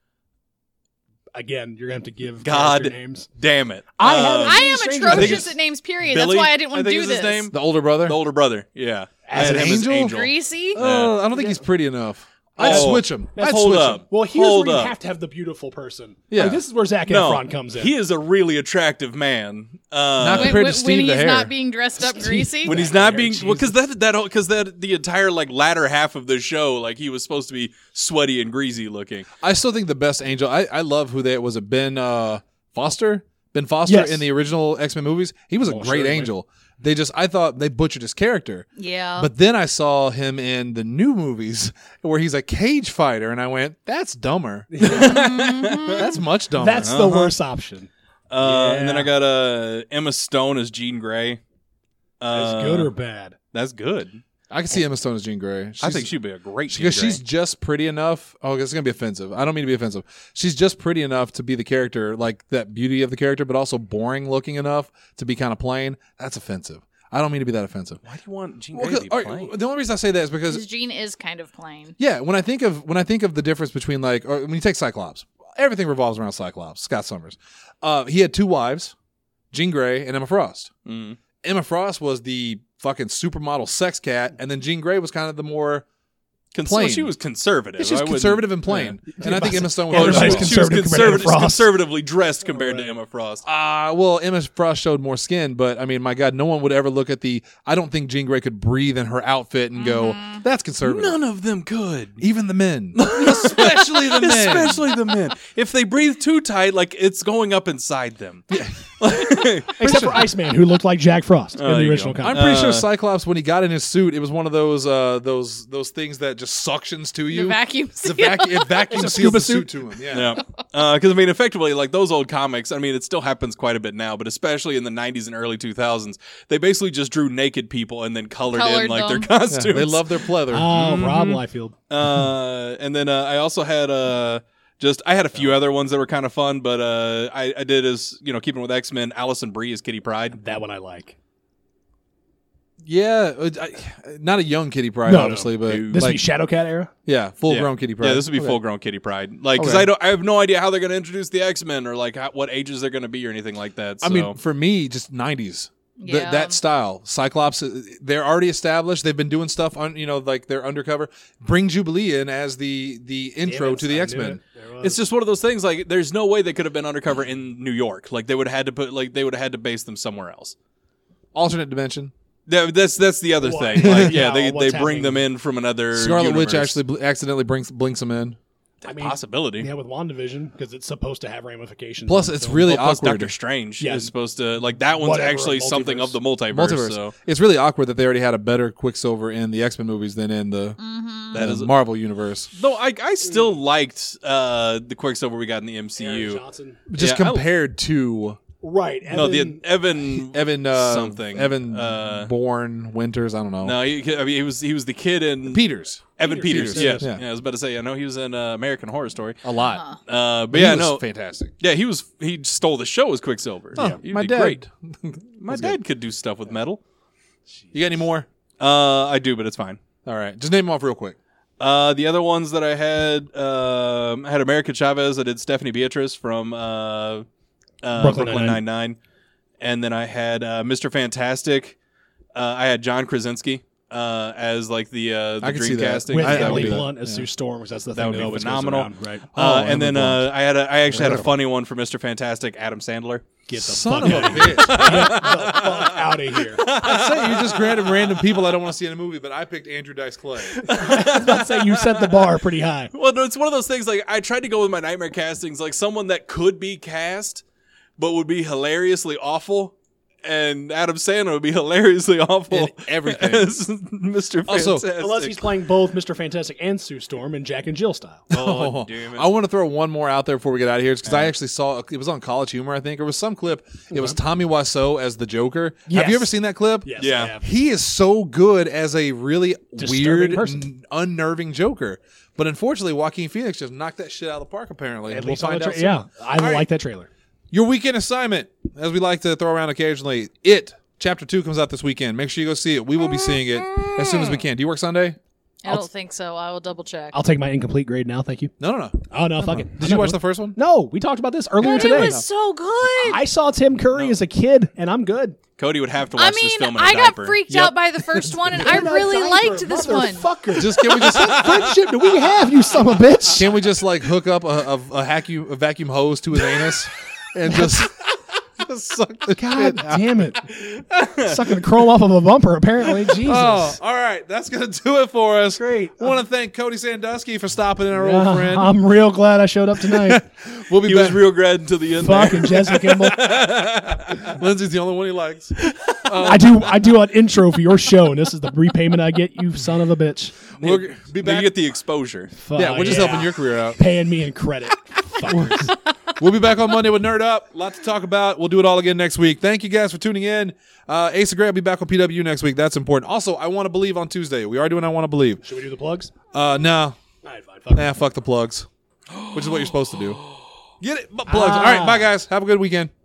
Again, you're going to have to give God character names. damn it. I haven't I am Stranger Things. atrocious at names, period. Billy, That's why I didn't want I to think do is his this. name. The older brother. The older brother. Yeah. As I had an him as angel? Greasy? I don't think he's pretty enough. I'd Oh. switch him. I'd Hold switch up. him. Well, here's Hold where you up. have to have the beautiful person. Yeah. Like, this is where Zac No, Efron comes in. he is a really attractive man. Not When, compared when, to Steve when the he's Hair. not being dressed up greasy? When he's Zac not Efron, being, well, Jesus. because the entire like latter half of the show, like he was supposed to be sweaty and greasy looking. I still think the best Angel. I love who they was. It Ben Foster. Ben Foster Yes. in the original X-Men movies. He was a Oh, great sure, Angel. I thought they butchered his character. yeah. But then I saw him in the new movies where he's a cage fighter, and I went, "That's dumber. That's much dumber." That's the worst option. And then Yeah. I got Emma Stone as Jean Grey. Is good or bad? That's good. I can see Emma Stone as Jean Grey. I think she'd be a great Jean because Grey. she's just pretty enough. Oh, this is gonna be offensive. I don't mean to be offensive. She's just pretty enough to be the character, like that beauty of the character, but also boring looking enough to be kind of plain. That's offensive. I don't mean to be that offensive. Why do you want Jean Well, Grey to be 'cause- plain? the only reason I say that is His because gene is kind of plain. yeah, when I think of the difference between like, or when you take Cyclops, everything revolves around Cyclops. Scott Summers. He had two wives, Jean Grey and Emma Frost. Mm. Emma Frost was the fucking supermodel sex cat, and then Jean Grey was kind of the more Well, plain. she was conservative. She's I wouldn't- conservative and plain. And I think Emma Stone Well, was. Everybody's she was conservative compared to Frost. conservatively dressed compared to Emma Frost. Well, Emma Frost showed more skin, but I mean, my God, no one would ever look at the. I don't think Jean Grey could breathe in her outfit and go, "That's conservative." None of them could. Even the men, especially the men. Especially the men. If they breathe too tight, like it's going up inside them. Except for Iceman, who looked like Jack Frost in there the you original go. I'm comic. pretty sure Cyclops, when he got in his suit, it was one of those things that just suctions to you. The vacuum The seal. it vacuum seals scuba the suit to him. Yeah. Yeah. Because, I mean, effectively, like those old comics, I mean, it still happens quite a bit now, but especially in the 90s and early 2000s, they basically just drew naked people and then colored in Colored like them. their Yeah, costumes. they love their pleather. Oh, Rob Liefeld. And then I also had I had a few other ones that were kind of fun, but I did as keeping with X-Men, Allison Brie as Kitty Pryde. That one I like. Yeah, not a young Kitty Pryde, No, no. obviously, but This would like, be Shadowcat era? yeah, full grown Kitty Pryde. Yeah, this would be Okay. full grown Kitty Pryde. Like, because Okay. I have no idea how they're going to introduce the X-Men or like what ages they're going to be or anything like that. So. I mean, for me, just 90s. Yeah. That style, Cyclops, they're already established. They've been doing stuff on, like they're undercover. Bring Jubilee in as the intro to the X-Men. it's just one of those things. Like, there's no way they could have been undercover in New York. Like, they would have had to base them somewhere else. Alternate dimension. That's the other What? thing. Like, yeah, Yeah, they what's bring them happening? in from another Scarlet Witch universe. actually accidentally blinks them in. possibility. Yeah, with WandaVision, because it's supposed to have ramifications. Plus, on it's film. really Plus, awkward. Doctor Strange Yeah. is supposed to that one's Whatever, actually a something multiverse. of the multiverse. Multiverse. So It's really awkward that they already had a better Quicksilver in the X-Men movies than in the that is. Marvel universe. Though I still liked the Quicksilver we got in the Aaron MCU. Johnson. Just Yeah, compared to Right. No, the Evan. Evan something. Evan Bourne Winters. I don't know. No, he was the kid in Peters. Evan Peters. Peters. Yes. Yeah. I was about to say. I know he was in American Horror Story. A lot. But He yeah, was no, fantastic. yeah, he stole the show as Quicksilver. Oh, Yeah, he my did dad. great. My dad could do stuff with metal. You got any more? I do, but it's fine. All right, just name them off real quick. The other ones that I had America Chavez. I did Stephanie Beatrice from Brooklyn Nine-Nine. And then I had Mr. Fantastic. I had John Krasinski as like the I can see dream that. casting. with I That Emily would be- Blunt as Sue Storm, because that's the That thing would that be always phenomenal. goes around, right? Oh, and then Emily Blunt. I actually had a funny one for Mr. Fantastic, Adam Sandler. Get the Son fuck of a out of here. bitch. Get the fuck out of here. I say you just granted random people I don't want to see in a movie, but I picked Andrew Dice Clay. I'd say you set the bar pretty high. Well, no, it's one of those things. Like I tried to go with my nightmare castings, like someone that could be cast, but would be hilariously awful. And Adam Sandler would be hilariously awful In everything. as Mr. Also, Fantastic. Unless he's playing both Mr. Fantastic and Sue Storm in Jack and Jill style. Oh, damn it. I want to throw one more out there before we get out of here, because I actually saw it was on College Humor, I think, or was some clip. It was Tommy Wiseau as the Joker. Yes. Have you ever seen that clip? Yes, Yeah. I have. He is so good as a really Disturbing weird, person. unnerving Joker. But unfortunately, Joaquin Phoenix just knocked that shit out of the park, apparently. At We'll least on find the out soon. yeah, I All right. like that trailer. Your weekend assignment, as we like to throw around occasionally, It Chapter 2 comes out this weekend. Make sure you go see it. We will be seeing it as soon as we can. Do you work Sunday? I don't think so. I will double check. I'll take my incomplete grade now. Thank you. No. Oh no, fuck it. Did you watch the first one? No, we talked about this earlier But today. it was so good. I saw Tim Curry as a kid, and I'm good. Cody would have to watch I this mean, film in a I got diaper. freaked out by the first one, and I really liked this one. Just can we just Friendship do we have, you son of a bitch? can we just like hook up a vacuum hose to his anus and just suck the God shit out? damn it. Sucking the chrome off of a bumper, apparently. Jesus. Oh, all right. That's going to do it for us. Great. I want to thank Cody Sandusky for stopping in, our old friend. I'm real glad I showed up tonight. We'll be He back. was real glad until the end. there. Fucking Jessica Kimball. Lindsay's the only one he likes. I do an intro for your show, and this is the repayment I get, you son of a bitch. We'll be You back. get the exposure. Yeah, we're just helping your career out. Paying me in credit. Fuckers. We'll be back on Monday with Nerd Up. Lots to talk about. We'll do it all again next week. Thank you guys for tuning in. Ace of Grey will be back on PW next week. That's important. Also, I Want to Believe on Tuesday. We are doing I Want to Believe. Should we do the plugs? No. All right, fine. Fuck Nah, fuck the plugs. Which is what you're supposed to do. Get it? Plugs. All right, bye guys. Have a good weekend.